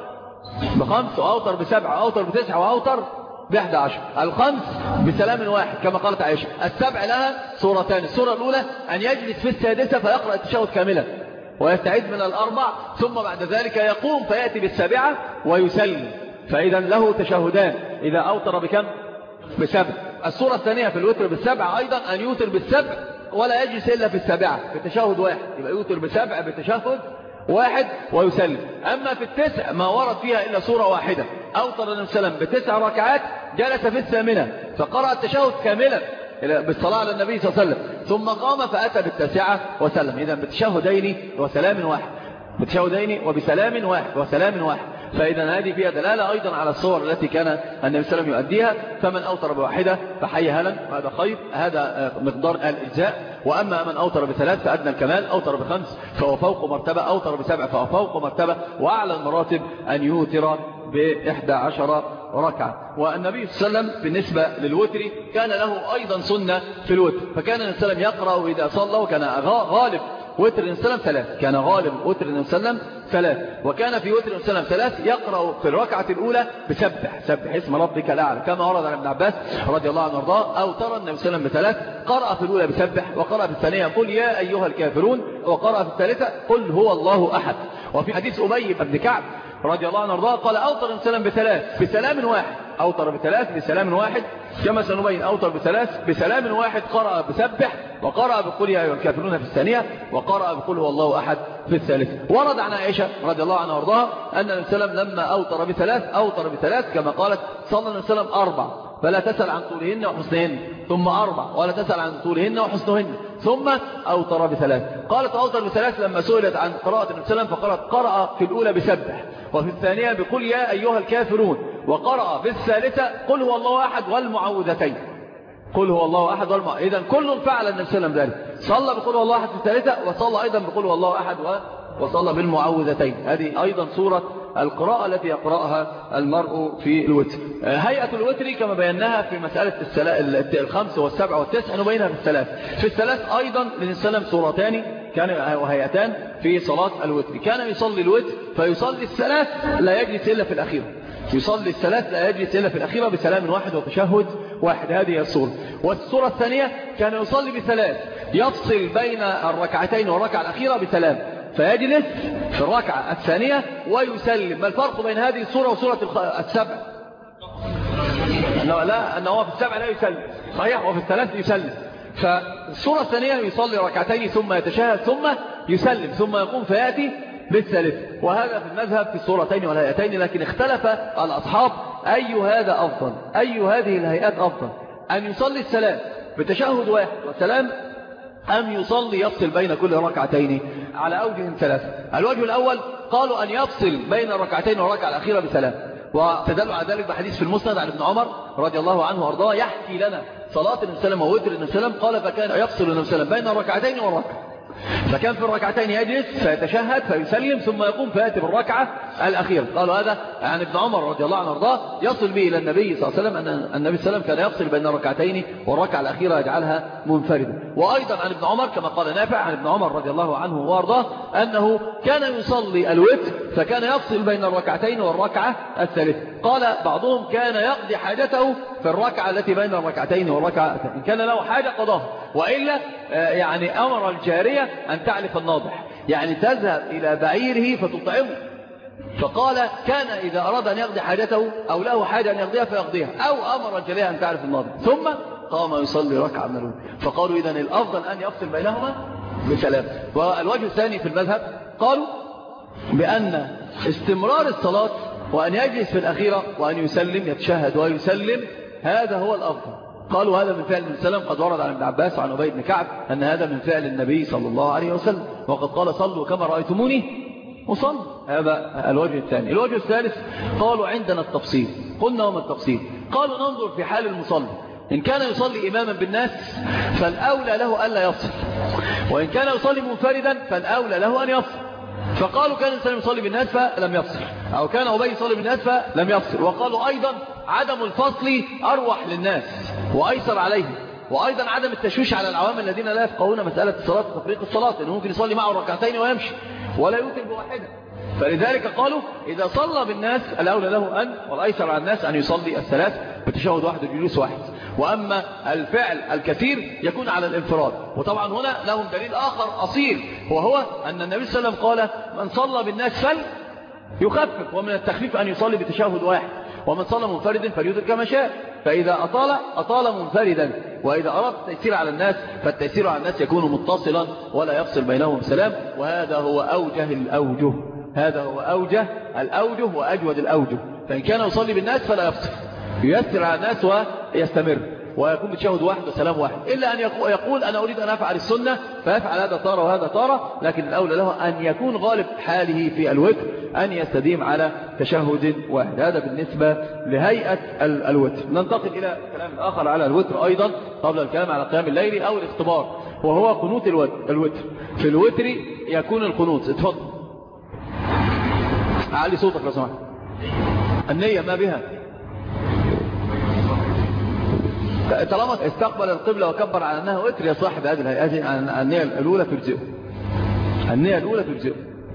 ب5 وأوتر ب7 وأوتر ب9 وأوتر ب11. ال5 بسلام واحد كما قالت عائشة. ال7 لها صورتان، الصورة الأولى أن يجلس في السادسة فيقرأ التشهد كاملا ويستعيد من ال4، ثم بعد ذلك يقوم فيأتي ب7 ويسلم، فإذا له تشهدان إذا أوتر بكم؟ ب7. الصورة الثانية في الوتر ب7 أيضا أن يوتر ب7 ولا يجلس إلا في ال7 بتشهد واحد، يبقى يوتر ب7 بتشهد واحد ويسلم. أما في ال9 ما ورد فيها إلا صورة واحدة، أوتر النبي صلى الله عليه وسلم ب9 ركعات جلس في ال8 فقرأ التشهد كاملا بالصلاة على النبي صلى الله عليه وسلم، ثم قام فأتى ب9 وسلم. إذا بتشهدين وسلام واحد، بتشهدين وبسلام واحد وسلام واحد. فإذا هذه فيها دلالة أيضا على الصور التي كان النبي صلى الله عليه وسلم يؤديها. فمن أوتر بواحدة فحي هلا، وهذا خير، هذا مقدار الإجزاء. وأما من أوتر ب3 فأدنى الكمال، أوتر ب5 فهو فوق مرتبة، أوتر ب7 فهو فوق مرتبة، وأعلى المراتب أن يوتر ب11 ركعة. والنبي صلى الله عليه وسلم بالنسبة للوتر كان له أيضا سنة في الوتر، فكان النبي صلى الله عليه وسلم يقرأ إذا صلى، وكان غالب وتر النبي صلى الله عليه وسلم 3، كان غالب وتر النبي صلى الله عليه وسلم 3، وكان في وتر النبي صلى الله عليه وسلم 3 يقرأ في الركعة الأولى بسبح سبح اسم ربك الأعلى، كما ورد عن ابن عباس رضي الله عنه وارضاه. أوتر النبي صلى الله عليه وسلم ب3، قرأ في الأولى بسبح، وقرأ في الثانية قل يا أيها الكافرون، وقرأ في الثالثة قل هو الله أحد. وفي حديث أبي بن كعب رضي الله عنه وارضاه قال أوتر النبي صلى الله عليه وسلم ب3 بسلام واحد، أوتر ب3 بسلام واحد، كما سنبين أوتر ب3 بسلام واحد، قرأ بسبح، وقرأ بقول يا أيها الكافرون في الثانية، وقرأ بقول هو الله أحد في الثالثة. ورد عن عائشة رضي الله عنها وارضاها أن النبي صلى الله عليه وسلم لما أوتر ب3 كما قالت صلى الله عليه وسلم 4 فلا تسأل عن طولهن وحسنهن، ثم 4 ولا تسأل عن طولهن وحسنهن، ثم أوتر ب3. قالت أوتر ب3 لما سئلت عن قراءة النبي صلى الله عليه وسلم فقالت قرأ في الأولى بسبح، وفي الثانية بقل يا أيها الكافرون، وقرأ في الثالثة قل هو الله أحد والمعوذتين. قل هو الله أحد إذن كل فعل النبي صلى الله عليه وسلم ذلك، صلى بقل هو الله أحد في الثالثة، وصلى أيضا بقل هو الله أحد وصلى بالمعوذتين. هذه أيضا صورة القراءة التي يقرأها المرء في الوتر. هيئة الوتر كما بيناها في مسألة 5 و7 و9 نبينها في الثلاث. في الثلاث أيضا للسلام صورتان وهيئتان في صلاة الوتر. كان يصلي الوتر فيصلي الثلاث لا يجلس إلا في الأخيرة، يصلي الثلاث لا يجلس إلا في الأخيرة بسلام واحد وتشهد واحد. هذه الصورة. والصورة الثانية كان يصلي بثلاث يفصل بين الركعتين والركعة الأخيرة بسلام، فيجلس في الركعة الثانية ويسلم. ما الفرق بين هذه الصورة وصورة 7؟ أنه في 7 لا يسلم، صحيح، وفي 3 يسلم. فالصورة الثانية يصلي ركعتين ثم يتشهد ثم يسلم ثم يقوم فيأتي بالثالث. وهذا في المذهب في الصورتين والهيئتين، لكن اختلف الأصحاب أي هذا أفضل، أي هذه الهيئات أفضل، أن يصلي الثلاث بتشهد واحد وسلام، أم يصلي يفصل بين كل ركعتين على أوجه 3. الوجه الأول قالوا أن يفصل بين الركعتين والركعة الأخيرة بسلام، وتدل على ذلك بحديث في المسند عن ابن عمر رضي الله عنه وارضاه يحكي لنا صلاة النبي صلى الله عليه وسلم ووتر النبي صلى الله عليه وسلم. قال فكان يفصل النبي صلى الله عليه وسلم بين الركعتين والركعة، فكان في الركعتين يجلس فيتشهد فيسلم ثم يقوم فيأتي بالركعة الأخيرة. قالوا هذا عن ابن عمر رضي الله عنه وارضاه يصل به إلى النبي صلى الله عليه وسلم أن النبي صلى الله عليه وسلم كان يفصل بين الركعتين والركعة الأخيرة يجعلها منفردة. وأيضا عن ابن عمر كما قال نافع عن ابن عمر رضي الله عنه وارضاه أنه كان يصلي الوتر فكان يفصل بين الركعتين والركعة الثالثة. قال بعضهم كان يقضي حاجته في الركعة التي بين الركعتين والركعة الثالثة، إن كان له حاجة قضاها، وإلا يعني أمر الجارية أن تعلف الناضح، يعني تذهب إلى بعيره فتطعمه. فقال كان إذا أراد أن يقضي حاجته أو له حاجة أن يقضيها فيقضيها، أو أمر الجارية أن تعلف الناضح ثم قام يصلي ركعة من الوتر. فقالوا إذن الأفضل أن يفصل بينهما بسلام. والوجه الثاني في المذهب قالوا بأن استمرار الصلاة وأن يجلس في الأخيرة وأن يسلم يتشهد ويسلم هذا هو الأفضل. قالوا هذا من فعل النبي صلى الله عليه وسلم، قد ورد عن ابن عباس وعن أبي بن كعب أن هذا من فعل النبي صلى الله عليه وسلم، وقد قال صلوا كما رأيتموني وصلوا. هذا الوجه الثاني. الوجه الثالث قالوا عندنا التفصيل. قلنا وما التفصيل؟ قالوا ننظر في حال المصلي، إن كان يصلي إماما بالناس فالأولى له ألا يفصل، وإن كان يصلي منفردا فالأولى له أن يفصل. فقالوا كان الإنسان يصلي بالناس فلم يفصل، أو كان أبي يصلي بالناس فلم يفصل. وقالوا أيضا عدم الفصل أروح للناس وأيسر عليهم، وأيضا عدم التشويش على العوام الذين لا يفقهون مسألة الصلاة وتفريق الصلاة، إنه ممكن يصلي معه ركعتين ويمشي ولا يوتر بواحدة. فلذلك قالوا إذا صلى بالناس الأولى له أن والأيسر على الناس أن يصلي الثلاث بتشهد واحد وجلوس واحد. وأما الفعل الكثير يكون على الانفراد. وطبعا هنا لهم دليل آخر أصيل، وهو أن النبي صلى الله عليه وسلم قال من صلى بالناس يخفف، ومن التخفيف أن يصلي بتشهد واحد، ومن صلى منفردا فليوتر كما شاء. فإذا أطال منفردا، وإذا أراد التيسير على الناس فالتيسير على الناس يكون متصلا ولا يفصل بينهم سلام. وهذا هو أوجه الأوجه، هذا هو أوجه الأوجه وأجود الأوجه. فإن كان يصلي بالناس فلا يفصل، ييسر على الناس ويستمر ويكون بتشهد واحد وسلام واحد، إلا أن يقول أنا أريد أن أفعل السنة فيفعل هذا طارة وهذا طارة. لكن الأولى له أن يكون غالب حاله في الوتر أن يستديم على تشهد واحد. هذا بالنسبة لهيئة الوتر. ننتقل إلى كلام آخر على الوتر أيضا قبل الكلام على قيام الليل أو الاختبار، وهو قنوت الوتر. في الوتر يكون القنوت. اتفضل أعلي صوتك لو سمحت. النية ما بها، طالما استقبل القبلة وكبر على أنها وتر يا صاحب هذه الهيئة. النية الأولى تجزئه، النية الأولى تجزئه.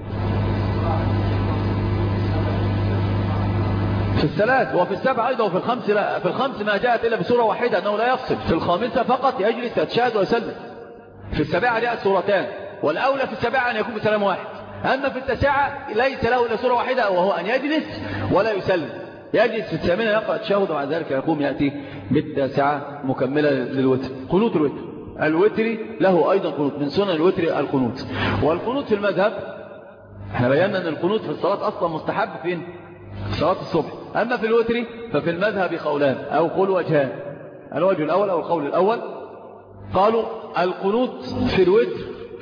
في الثلاث وفي السبع أيضا وفي الخمس لا. في الخمس ما جاءت إلا بسورة واحدة أنه لا يفصل. في الخامسة فقط يجلس يتشهد ويسلم. في السابعة جاءت سورتان، والأولى في السابعة أن يكون بسلام واحد. أما في التاسعة ليس له إلا سورة واحدة وهو أن يجلس ولا يسلم. يجلس في الثامنة يقرأ التشهد ومع ذلك يقوم يأتي بالتاسعة مكملة للوتر. قنوت الوتر له أيضا قنوت، من سنن الوتر القنوت. والقنوت في المذهب احنا بينا أن القنوت في الصلاة أصلا مستحب فين؟ في صلاة الصبح. أما في الوتر ففي المذهب قولان أو قول وجهان. الوجه الأول أو القول الأول قالوا القنوت في الوتر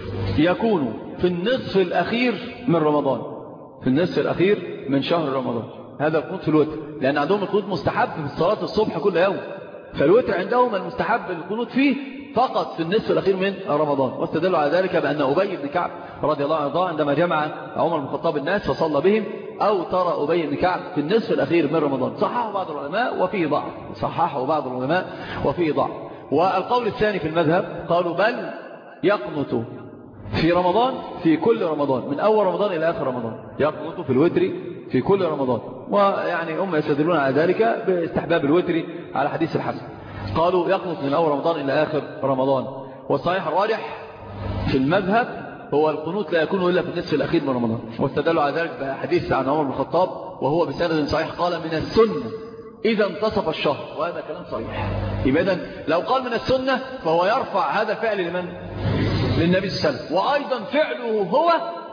يكون في النصف الأخير من رمضان، في النصف الأخير من شهر رمضان. هذا القنوت في الوتر، لأن عندهم القنوت مستحب في صلاة الصبح كل يوم، فالوتر عندهم المستحب القنوت فيه فقط في النصف الأخير من رمضان. واستدلوا على ذلك بأن أبي بن كعب رضي الله عنه عندما جمع عمر بن الخطاب الناس فصلى بهم أو ترى أبي بن كعب في النصف الأخير من رمضان. صححه بعض العلماء وفيه ضعف، صححه بعض العلماء وفيه ضعف. والقول الثاني في المذهب قالوا بل يقنط في رمضان، في كل رمضان من أول رمضان إلى آخر رمضان، يقنط في الوتر في كل رمضان. ويعني هم يستدلون على ذلك باستحباب الوتر على حديث الحسن، قالوا يقنط من أول رمضان إلى آخر رمضان. والصحيح الراجح في المذهب هو القنوت لا يكون إلا في النصف الأخير من رمضان. واستدلوا على ذلك بحديث عن عمر بن الخطاب وهو بسند صحيح قال من السنة إذا انتصف الشهر، وهذا كلام صحيح. إذن لو قال من السنة فهو يرفع هذا الفعل لمن؟ للنبي صلى الله عليه وسلم، وأيضا فعله هو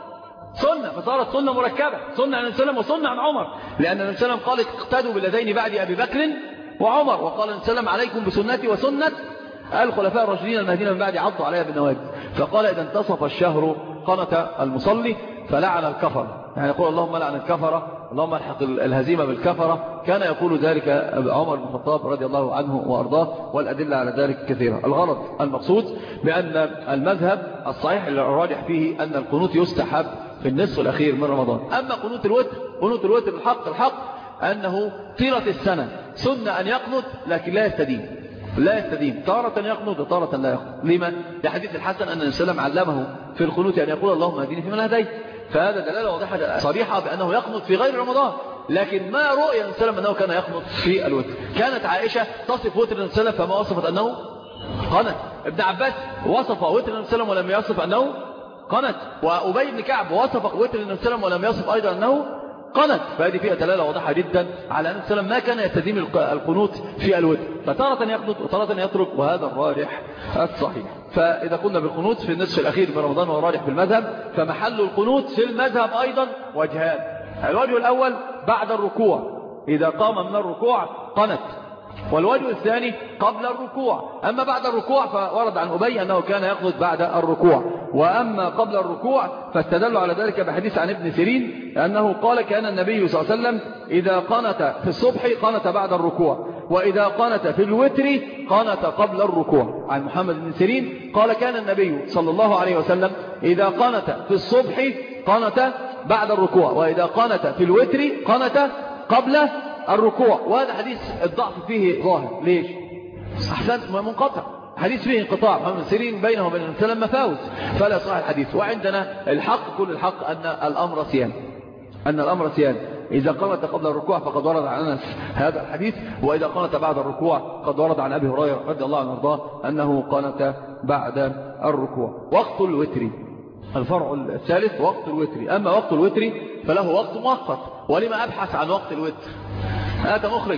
سنة، فصارت سنة مركبة، سنة عن السلام وسنة عن عمر، لأن النبي صلى الله عليه وسلم قال اقتدوا بالذين بعد أبي بكر وعمر، وقال النبي صلى الله عليه وسلم عليكم بسنتي وسنة الخلفاء الراشدين المهديين من بعد عضوا عليها بالنواجذ. فقال إذا انتصف الشهر قنت المصلي فلعن الكفر، يعني يقول اللهم لعن الكفرة، اللهم الحق الهزيمة بالكفرة. كان يقول ذلك عمر بن الخطاب رضي الله عنه وأرضاه، والأدلة على ذلك كثيرة. الغرض المقصود بأن المذهب الصحيح الراجح فيه أن القنوت يستحب في النصف الأخير من رمضان. أما قنوت الوتر، قنوت الوتر الحق أنه طيلة السنة سنة أن يقنط، لكن لا يستديم، تارة يقنط وتارة لا يقنط. لما؟ لحديث الحسن أن النبي صلى الله عليه وسلم علمه في القنوت أن يقول اللهم اهدني فيمن هديت، فهذا دلالة واضحة صريحة بأنه يقنط في غير رمضان. لكن ما رؤي النبي صلى الله عليه وسلم أنه كان يقنط في الوتر. كانت عائشة تصف وتر النبي صلى الله عليه وسلم فما وصفت أنه قنط، ابن عباس وصف وتر النبي صلى الله عليه وسلم ولم يصف أنه قنط، وأبي بن كعب وصف وتر النبي صلى الله عليه وسلم ولم يصف أيضا أنه قنط. فهذه فيها دلالة واضحة جدا على أن النبي صلى الله عليه وسلم ما كان يستديم القنوت في الوتر، فتارة يقنط وتارة يترك، وهذا الراجح الصحيح. فإذا قلنا بالقنوت في النصف الأخير من رمضان وهو راجح في المذهب، فمحل القنوت في المذهب أيضا وجهان. الوجه الأول بعد الركوع، إذا قام من الركوع قنت، والوجه الثاني قبل الركوع. أما بعد الركوع فورد عن أبي أنه كان يقنط بعد الركوع، وأما قبل الركوع فاستدلوا على ذلك بحديث عن ابن سيرين أنه قال كان النبي صلى الله عليه وسلم إذا قنت في الصبح قنت بعد الركوع، وإذا قنت في الوتر قنت قبل الركوع. عن محمد بن سيرين قال كان النبي صلى الله عليه وسلم إذا قنت في الصبح قنت بعد الركوع، وإذا قنت في الوتر قنت قبل الركوع. وهذا حديث الضعف فيه ظاهر. ليش؟ أحسن منقطع، حديث فيه انقطاع، محمد بن سيرين بينه وبين النبي صلى الله عليه وسلم مفاوز، فلا يصح الحديث. وعندنا الحق كل الحق أن الأمر سيان، إذا قنت قبل الركوع فقد ورد عن أنس هذا الحديث، وإذا قنت بعد الركوع قد ورد عن أبي هريرة رضي الله عنه وارضاه أنه قنت بعد الركوع. وقت الوتر الفرع الثالث وقت الوتر. أما وقت الوتر فله وقت مؤقت. ولما أبحث عن وقت الوتر؟ هذا مخرج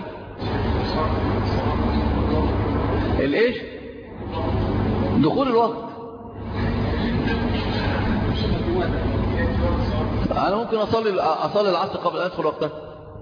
الإيش؟ دخول الوقت. أنا ممكن أصلي العصر قبل أن أدخل وقتها.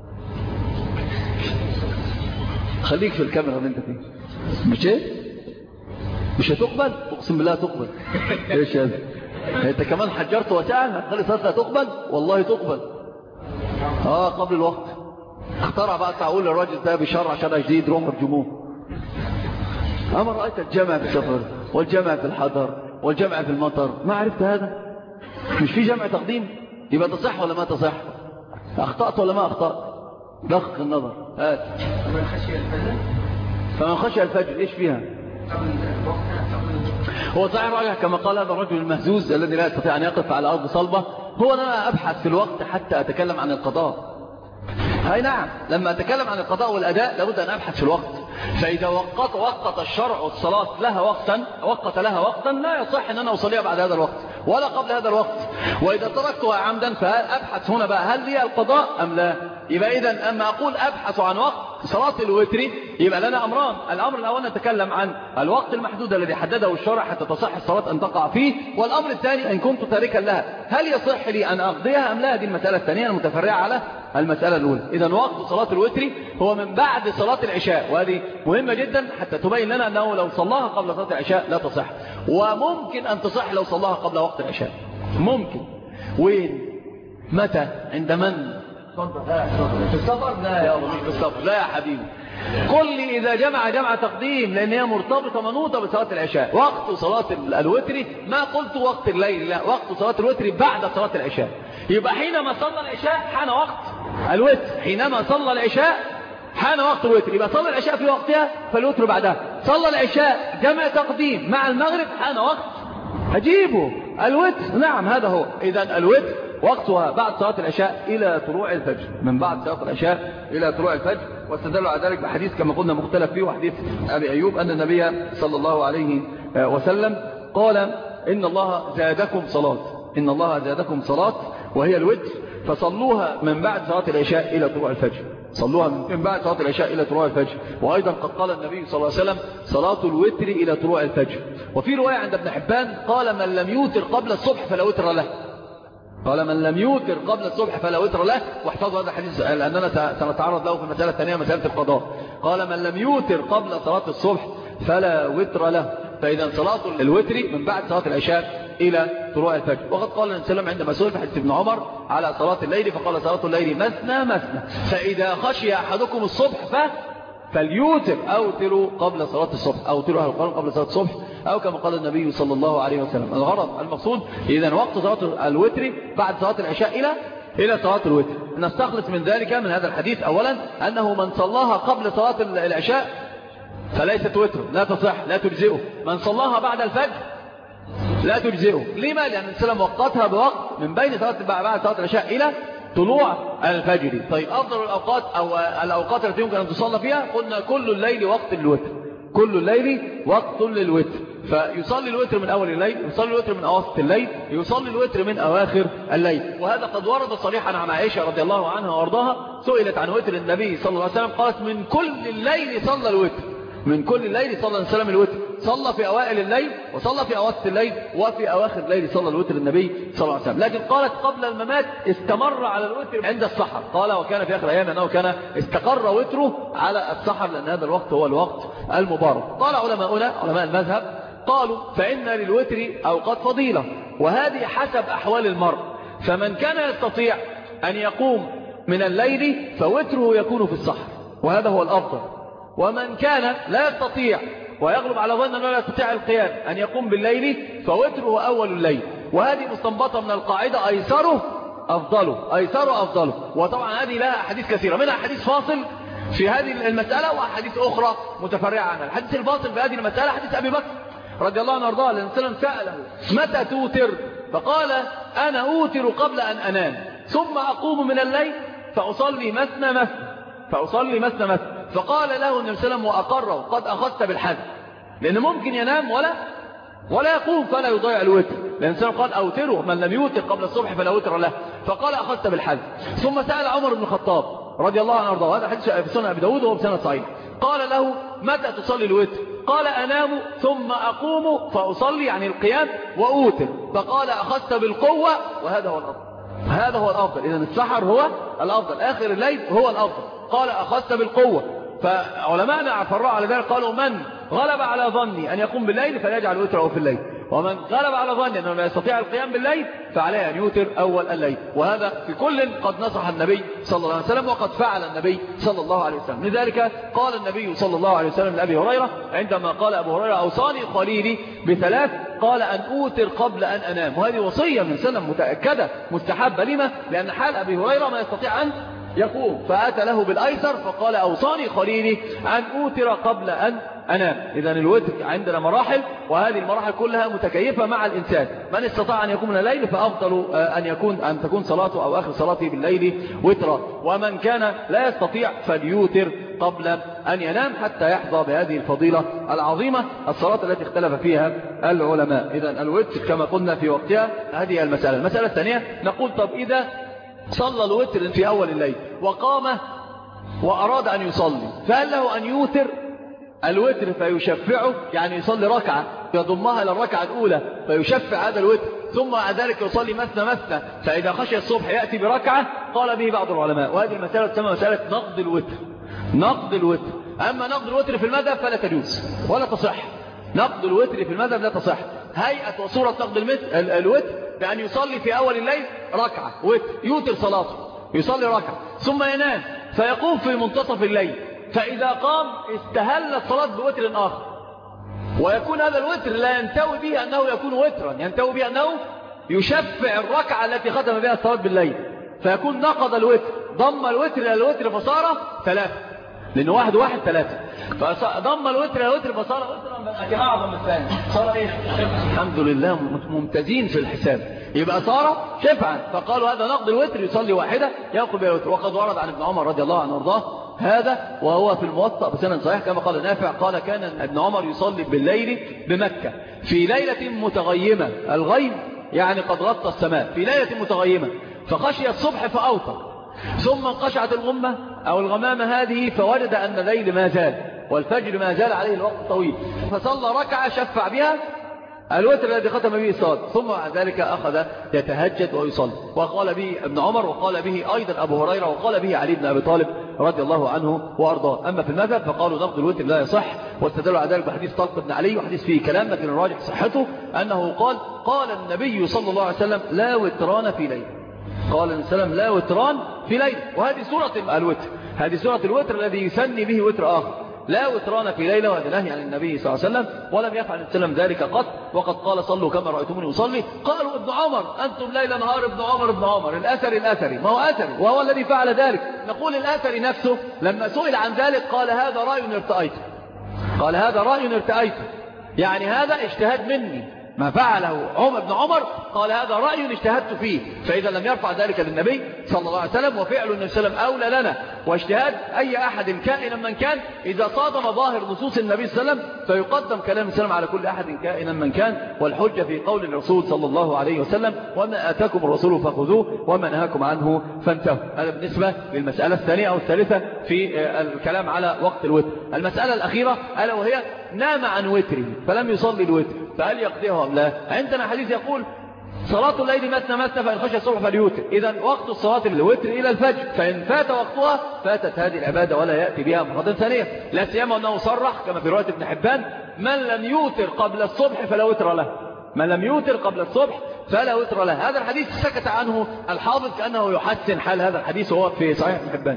خليك في الكاميرا اللي أنت فيه. مش هتقبل؟ أقسم بالله تقبل. إيش هذا؟ أنت كمان حجرت وسعا هتخلي صلاتها تقبل؟ والله تقبل. قبل الوقت. اخترع بقى تعقول الراجل ده بشرع شرع جديد، روح ارجموه. أما رأيت الجمع في السفر والجمع في الحضر والجمع في المطر، ما عرفت هذا؟ مش في جمع تقديم؟ يبقى تصح ولا ما تصح؟ أخطأت ولا ما أخطأت؟ دقق النظر. فمن خشي الفجر إيش فيها؟ هو صحيح رأيه كما قال هذا الرجل المهزوز الذي لا يستطيع أن يقف على أرض صلبة، هو أنا أبحث في الوقت حتى أتكلم عن القضاء. هاي نعم، لما أتكلم عن القضاء والأداء لابد أن أبحث في الوقت. فإذا وقت الشرع الصلاة لها وقتا لا يصح أن أنا أصليها بعد هذا الوقت ولا قبل هذا الوقت. وإذا تركتها عمدا فأبحث هنا بقى هل لي القضاء أم لا. يبقى إذن أما أقول أبحث عن وقت صلاة الوتر يبقى لنا أمران. الأمر الأول نتكلم عن الوقت المحدود الذي حدده الشرع حتى تصح الصلاة أن تقع فيه، والأمر الثاني إن كنت تاركا لها هل يصح لي أن أقضيها أم لا. هذه المسألة الثانية المتفرعة على المسألة الأولى. إذا وقت صلاة الوتر هو من بعد صلاة العشاء، وهذه مهمة جدا حتى تبين لنا أنه لو صلاها قبل صلاة العشاء لا تصح، وممكن أن تصح لو صلاها قبل وقت العشاء. ممكن. وين؟ متى؟ عند من؟ في السفر؟ لا يا الله، مش في السفر، لا يا حبيبي. كل إذا جمع تقديم، لأن هي مرتبطة منوطة بصلاة العشاء. وقت صلاة الوتر ما قلت وقت الليل، لا، وقت صلاة الوتر بعد صلاة العشاء. يبقى حينما صلى العشاء حان وقت الوتر، حينما صلى العشاء حان وقت الوتر. يبقى صلى العشاء في وقتها فالوتر بعدها. صلى العشاء جمع تقديم مع المغرب حان وقت هجيبه الوتر. نعم هذا هو. إذن الوتر وقتها بعد صلاة العشاء إلى طلوع الفجر، من بعد صلاة العشاء إلى طلوع الفجر. واستدلوا على ذلك بحديث كما قلنا مختلف فيه، وحديث أبي أيوب أن النبي صلى الله عليه وسلم قال إن الله زادكم صلاة، إن الله زادكم صلاة وهي الوتر، فصلوها من بعد صلاة العشاء إلى طلوع الفجر. صلوها من بعد صلاة العشاء إلى طلوع الفجر. وأيضا قد قال النبي صلى الله عليه وسلم صلاة الوتر إلى طلوع الفجر. وفي رواية عند ابن حبان قال من لم يوتر قبل الصبح فلا وتر له، قال من لم يوتر قبل الصبح فلا وتر له. واحفظوا هذا الحديث لأننا سنتعرض له في المسألة الثانية، مسألة القضاء. قال من لم يوتر قبل صلاة الصبح فلا وتر له. فإذا صلاة الوتر من بعد صلاة العشاء إلى طلوع الفجر. وقد قال النبي صلى الله عليه وسلم عندما سئل في حديث ابن عمر على صلاة الليل فقال صلاة الليل مثنى مثنى، فإذا خشي أحدكم الصبح فليوتر، أوتروا قبل صلاة الصبح، أوتروا أهل القرآن قبل صلاة الصبح، أو كما قال النبي صلى الله عليه وسلم. الغرض المقصود إذن وقت صلاة الوتر بعد صلاة العشاء إلى صلاة الوتر. نستخلص من ذلك من هذا الحديث أولا أنه من صلاها قبل صلاة العشاء فليست وتر، لا تصح، لا تجزئه. من صلاها بعد الفجر لا تجزئه. لما؟ لأن السلام وقتها بوقت من بين بعد صلاة العشاء إلى طلوع الفجر. طيب أفضل الأوقات أو الأوقات التي يمكن أن تصلى فيها، قلنا كل الليل وقت للوتر، كل الليل وقت للوتر. فيصلي الوتر من أول الليل، يصلي الوتر من أواسط الليل، يصلي الوتر من أواخر الليل. وهذا قد ورد صريحا عن عائشة رضي الله عنها وارضاها، سئلت عن وتر النبي صلى الله عليه وسلم قالت من كل الليل صلى الوتر، من كل الليل صلى الله عليه وسلم الوتر. صلى في أوائل الليل وصلى في أواسط الليل وفي أواخر الليل صلى الوتر النبي صلى الله عليه وسلم. لكن قالت قبل الممات استمر على الوتر عند السحر. قال وكان في آخر أيام أنه كان استقر وتره على السحر، لأن هذا الوقت هو الوقت المبارك. قال علماؤنا علماء المذهب قالوا فإن للوتر أوقات فضيلة، وهذه حسب أحوال المرء. فمن كان يستطيع أن يقوم من الليل فوتره يكون في السحر، وهذا هو الأفضل. ومن كان لا يستطيع ويغلب على ظن أنه لا يستطيع القيام أن يقوم بالليل فوتره أول الليل. وهذه مستنبطة من القاعدة أيسره أفضله، أيسره أفضله. وطبعا هذه لها أحاديث كثيرة، منها حديث فاصل في هذه المسألة وحديث أخرى متفرعة عنها. الحديث الفاصل في هذه المسألة حديث أبي بكر رضي الله عنه وارضاه، لأن سلم سأله متى توتر؟ فقال أنا أوتر قبل أن أنام، ثم أقوم من الليل فأصلي مثنى مثنى، فأصلي مثنى مثنى. فقال له النبي صلى الله عليه وسلم وأقره قد أخذت بالحذر، لأن ممكن ينام ولا يقوم فلا يضيع الوتر، لأن النبي قال أوتره من لم يوتر قبل الصبح فلا وتر له. فقال أخذت بالحذر. ثم سأل عمر بن الخطاب رضي الله عنه وارضاه، وهذا حديث في سنن أبي داود وهو بسند صحيح، قال له متى تصلي الوتر؟ قال أنام ثم أقوم فأصلي يعني القيام وأوتر. فقال أخذت بالقوة، وهذا هو الأفضل، هذا هو الأفضل. إذن السحر هو الأفضل، آخر الليل هو الأفضل. قال أخذت بالقوة. فعلماءنا فرعوا على ذلك قالوا من غلب على ظني أن يقوم بالليل فليجعل وتره في الليل، ومن غلب على ظني أنه لا يستطيع القيام بالليل فعليه أن يوتر أول الليل. وهذا في كل قد نصح النبي صلى الله عليه وسلم، وقد فعل النبي صلى الله عليه وسلم. لذلك قال النبي صلى الله عليه وسلم لأبي هريرة عندما قال أبو هريرة أوصاني خليلي بثلاث، قال أن أوتر قبل أن أنام. وهذه وصية من سنة متأكدة مستحبة. لما؟ لأن حال أبي هريرة ما يستطيع أن يقوم، فأتى له بالأيسر فقال أوصاني خليلي أن أوتر قبل أن أنام. إذن الوتر عندنا مراحل، وهذه المراحل كلها متكيفة مع الإنسان. من استطاع أن يقوم من الليل فأفضل أن تكون صلاته أو آخر صلاته بالليل وترا، ومن كان لا يستطيع فليوتر قبل أن ينام حتى يحظى بهذه الفضيلة العظيمة، الصلاة التي اختلف فيها العلماء. إذن الوتر كما قلنا في وقتها. هذه المسألة. المسألة الثانية نقول طب إذا صلى الوتر في أول الليل وقام وأراد أن يصلي، فهل له أن يوتر الوتر فيشفعه، يعني يصلي ركعة يضمها إلى الركعة الأولى فيشفع هذا الوتر، ثم بعد ذلك يصلي مثنى مثنى، فإذا خشي الصبح يأتي بركعة، قال به بعض العلماء. وهذه المسألة تسمى مسألة نقض الوتر. نقض الوتر. أما نقض الوتر في المذهب فلا تجوز ولا تصح. نقض الوتر في المذهب لا تصح. هيئة وصورة نقض الوتر بأن يصلي في أول الليل ركعة وتر، يوتر صلاته، يصلي ركعة ثم ينام فيقوم في منتصف الليل، فإذا قام استهل الصلاة بوتر آخر، ويكون هذا الوتر لا ينتوي به أنه يكون وترا، ينتوي به أنه يشفع الركعة التي ختم بها الصلاة بالليل، فيكون نقض الوتر، ضم الوتر إلى الوتر فصار 3، لأنه 1 و1 3، فضم الوتر إلى الوتر فصار وترا لكن أعظم الثاني، صار إيه؟ الحمد لله ممتازين في الحساب، يبقى صار شفعا. فقالوا هذا نقض الوتر، يصلي واحدة يأخذ بها الوتر. وقد ورد عن ابن عمر رضي الله عنه وارضاه هذا، وهو في الموطأ بسند صحيح كما قال نافع، قال كان ابن عمر يصلي بالليل بمكة في ليلة متغيمة، الغيم يعني قد غطى السماء، في ليلة متغيمة، فخشي الصبح فأوتر، ثم انقشعت الغمة أو الغمامة هذه فوجد أن الليل ما زال والفجر ما زال عليه الوقت طويل، فصلى ركعة شفع بها الوتر الذي ختم به الصلاة، ثم بعد ذلك أخذ يتهجد ويصلي. وقال به ابن عمر، وقال به أيضا أبو هريرة، وقال به علي بن أبي طالب رضي الله عنه وأرضاه. أما في المذهب فقالوا نقض الوتر لا يصح، واستدلوا على ذلك بحديث طلق بن علي، وحديث فيه كلام لكن الراجح صحته، أنه قال النبي صلى الله عليه وسلم لا وتران في ليل، قال النبي صلى الله عليه وسلم لا وتران في ليل. وهذه سورة الوتر، هذه سورة الوتر الذي يسني به وتر آخر، لا وتران في ليلة، وهذا نهي عن النبي صلى الله عليه وسلم، ولم يفعل النبي صلى الله عليه وسلم ذلك قط، وقد قال صلوا كما رأيتموني أصلي. قالوا ابن عمر أنتم ليل نهار ابن عمر الأثري، ما هو أثري وهو الذي فعل ذلك. نقول الأثري نفسه لما سئل عن ذلك قال هذا رأي ارتأيته، قال هذا رأي ارتأيته، يعني هذا اجتهاد مني ما فعله ابن عمر، قال هذا رأي اجتهدت فيه. فإذا لم يرفع ذلك للنبي صلى الله عليه وسلم، وفعل النبي صلى الله عليه وسلم أولى لنا، واجتهاد أي أحد كائنا من كان إذا صادم ظاهر نصوص النبي صلى الله عليه وسلم فيقدم كلام النبي صلى الله عليه وسلم على كل أحد كائنا من كان. والحجة في قول الرسول صلى الله عليه وسلم وما آتاكم الرسول فخذوه وما نهاكم عنه فانتهوا. هذا بالنسبة للمسألة الثانية أو الثالثة في الكلام على وقت الوتر. المسألة الأخيرة ألا وهي نام عن وتره فلم يصلي الوتر، فهل يقضيها أم لا؟ عندنا حديث يقول صلاة الليل مثنى مثنى فإن خشي الصبح فليوتر، إذا وقت الصلاة الوتر إلى الفجر، فإن فات وقتها فاتت هذه العبادة ولا يأتي بها مرة ثانية، لا سيما أنه صرح كما في رواية ابن حبان من لم يوتر قبل الصبح فلا وتر له، من لم يوتر قبل الصبح فلا وتر له. هذا الحديث سكت عنه الحافظ كأنه يحسن حال هذا الحديث، وهو في صحيح ابن حبان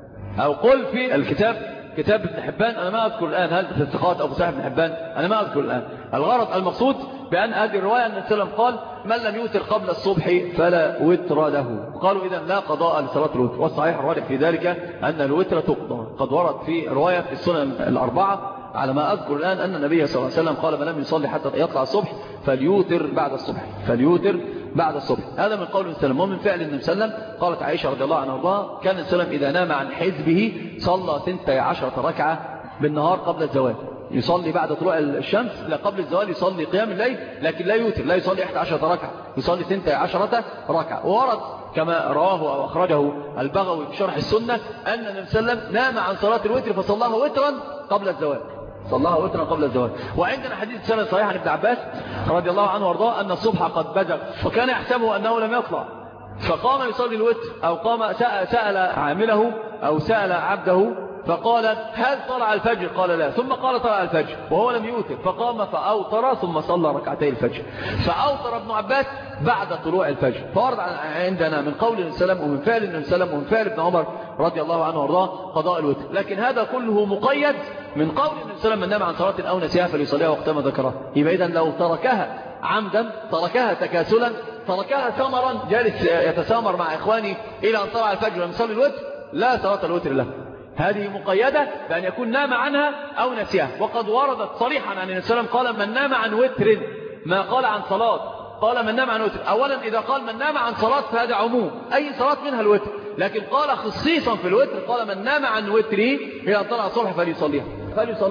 أو قل في الكتاب كتاب ابن حبان، أنا ما أذكر الآن هل في الثقات أو في صحيح ابن حبان، أنا ما أذكر الآن. الغرض المقصود بأن هذه الرواية أن السلام قال من لم يوتر قبل الصبح فلا وتر له، قالوا إذن لا قضاء لصلاة الوتر. والصحيح الراجح في ذلك أن الوتر تقضى. قد ورد في رواية في السنن الأربعة على ما أذكر الآن أن النبي صلى الله عليه وسلم قال من لم يصلي حتى يطلع الصبح فليوتر بعد الصبح، فليوتر بعد الصبح. هذا من قول السلام. ومن فعل النبي صلى الله عليه وسلم قالت عائشة رضي الله عنها وارضاها كان السلام إذا نام عن حزبه صلى 12 ركعة بالنهار قبل الزوال، يصلي بعد طلوع الشمس لا قبل الزوال يصلي قيام الليل، لكن لا يوتر، لا يصلي 11 ركعة، يصلي 12 ركعة. وورد كما رواه أو أخرجه البغوي في شرح السنة أن النبي صلى الله عليه وسلم نام عن صلاة الوتر فصلاها وترا قبل الزوال، صلاها وترا قبل الزوال. وعندنا حديث سنة صحيح عن ابن عباس رضي الله عنه وارضاه أن الصبح قد بزغ وكان يحسبه أنه لم يطلع، فقام يصلي الوتر أو قام سأل عامله أو سأل عبده فقال هل طلع الفجر؟ قال لا، ثم قال طلع الفجر وهو لم يوتر، فقام فأوتر ثم صلى ركعتي الفجر، فأوتر ابن عباس بعد طلوع الفجر. فورد عندنا من قول النبي صلى الله عليه وسلم ومن فعل النبي صلى الله عليه وسلم ومن فعل ابن عمر رضي الله عنه وارضاه قضاء الوتر، لكن هذا كله مقيد من قول النبي صلى الله عليه وسلم من نام عن صلاة أو نسيها فليصليها وقتما ذكرها. يبقى إذن لو تركها عمدا، تركها تكاسلا، تركها سمرا جالس يتسامر مع إخواني إلى أن طلع الفجر ولم يصلي الوتر لا صلاة الوتر له. هذه مقيدة بأن يكون نام عنها أو نسيها. وقد وردت صريحا عن النبي صلى الله عليه وسلم قال من نام عن وتر، ما قال عن صلاة، قال من نام عن وتر. أولا إذا قال من نام عن صلاة فهذا عموم أي صلاة منها الوتر، لكن قال خصيصا في الوتر قال من نام عن وتره إلى أن طلع الصبح فليصليها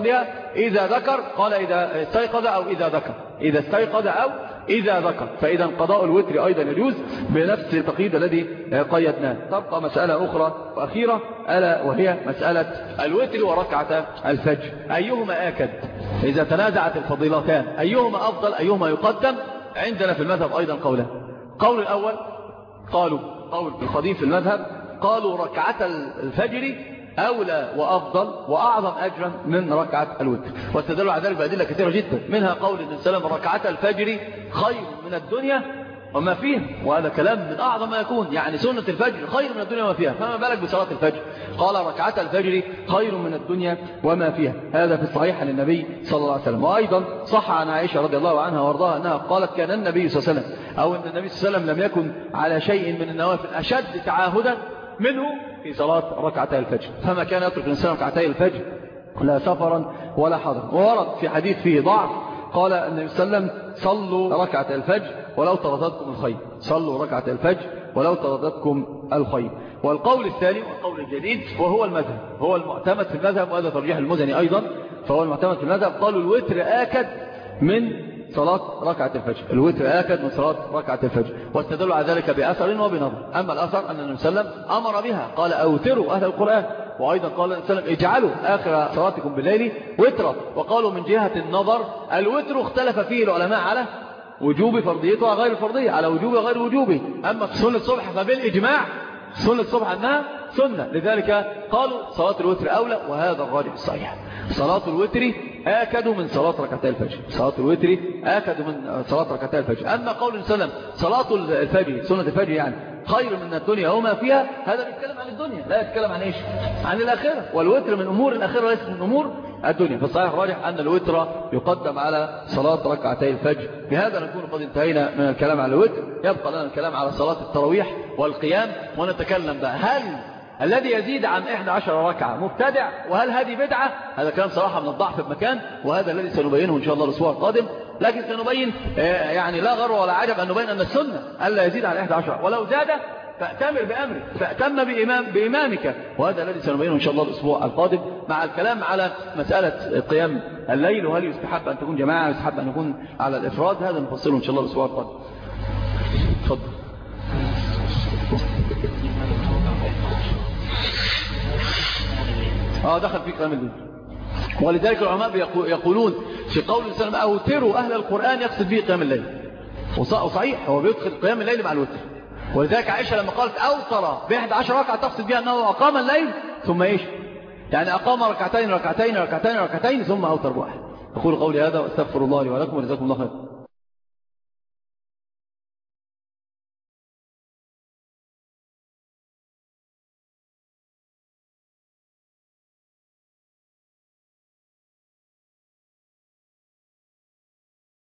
إذا ذكر، قال إذا استيقظ أو إذا ذكر، إذا استيقظ أو إذا ذكر. فإذا قضاء الوتر أيضا يجوز بنفس التقييد الذي قيدناه. تبقى مسألة أخرى وأخيرة، ألا وهي مسألة الوتر وركعة الفجر، أيهما آكد؟ إذا تنازعت الفضيلتان أيهما أفضل، أيهما يقدم؟ عندنا في المذهب أيضا قولان. قول الأول قالوا، قول القديم في المذهب، قالوا ركعة الفجر أولى وأفضل وأعظم أجرا من ركعة الوتر، واستدلوا على ذلك بأدلة كثيرة جدا، منها قول النبي صلى الله عليه وسلم ركعة الفجر خير من الدنيا وما فيها، وهذا كلام من أعظم ما يكون، يعني سنة الفجر خير من الدنيا وما فيها، فما بالك بصلاة الفجر؟ قال ركعة الفجر خير من الدنيا وما فيها، هذا في الصحيح عن النبي صلى الله عليه وسلم. وأيضا صح عن عائشة رضي الله عنها وارضاها أنها قالت كان النبي صلى الله عليه وسلم، أو أن النبي صلى الله عليه وسلم لم يكن على شيء من النوافل أشد تعاهدا منه في صلاة ركعتي الفجر، فما كان يترك الإنسان ركعتي الفجر لا سفرا ولا حضرا. وورد في حديث فيه ضعف، قال النبي صلى الله عليه وسلم صلوا ركعة الفجر ولو طردتكم الخيل، صلوا ركعة الفجر ولو طردتكم الخيل. والقول الثاني والقول الجديد وهو المذهب، هو المعتمد في المذهب، وهذا ترجيح المزني أيضا، فهو المعتمد في المذهب، قالوا الوتر آكد من صلاة ركعة الفجر، الوتر آكد من صلاة ركعة الفجر، واستدلوا على ذلك بأثر وبنظر. أما الأثر أن النبي صلى الله عليه وسلم أمر بها، قال أوتروا أهل القرآن، وأيضا قال النبي صلى الله عليه وسلم اجعلوا آخر صلاتكم بالليل وترا. وقالوا من جهة النظر الوتر اختلف فيه العلماء على وجوب فرضيته وغير فرضية، على وجوب وغير وجوبه. أما سنة الصبح فبالإجماع سنة الصبح أنها سنة، لذلك قالوا صلاة الوتر أولى، وهذا الراجح الصحيح. صلاة الوتر آكد من صلاة ركعتي الفجر، صلاة الوتر آكد من صلاة ركعتي الفجر. أما قول النبي صلى الله عليه وسلم صلاة الفجر سنة الفجر يعني خير من الدنيا وما فيها، هذا بيتكلم عن الدنيا، لا يتكلم عن إيش؟ عن الآخرة، والوتر من أمور الآخرة ليس من أمور الدنيا. فالصحيح الراجح أن الوتر يقدم على صلاة ركعتي الفجر. بهذا نكون قد انتهينا من الكلام على الوتر، يبقى لنا الكلام على صلاة التراويح والقيام، ونتكلم بقى هل الذي يزيد عن 11 ركعة مبتدع، وهل هذه بدعة؟ هذا كان صراحة من الضعف بمكان، وهذا الذي سنبينه إن شاء الله الأسبوع القادم. لكن سنبين يعني لا غر ولا عجب أن نبين أن السنة ألا يزيد عن 11، ولو زاد فأتمر بأمرك، فأتم بإمامك، وهذا الذي سنبينه إن شاء الله الأسبوع القادم، مع الكلام على مسألة قيام الليل، وهل يستحب أن تكون جماعة، يستحب أن يكون على الإفراد، هذا نفصله إن شاء الله الأسبوع القادم. تفضل. دخل في كلام الليل، ولذلك العلماء يقولون في قول السلام أوتروا أهل القرآن يقصد به قيام الليل، وصحيح هو بيدخل قيام الليل مع الوتر. ولذلك عائشة لما قالت أوتر ب11 ركعة تقصد بها أنه أقام الليل ثم إيش؟ يعني أقام ركعتين ركعتين ركعتين ركعتين ثم أوتر بواحد. أقول قولي هذا وأستغفر الله لي ولكم، وجزاكم الله خير.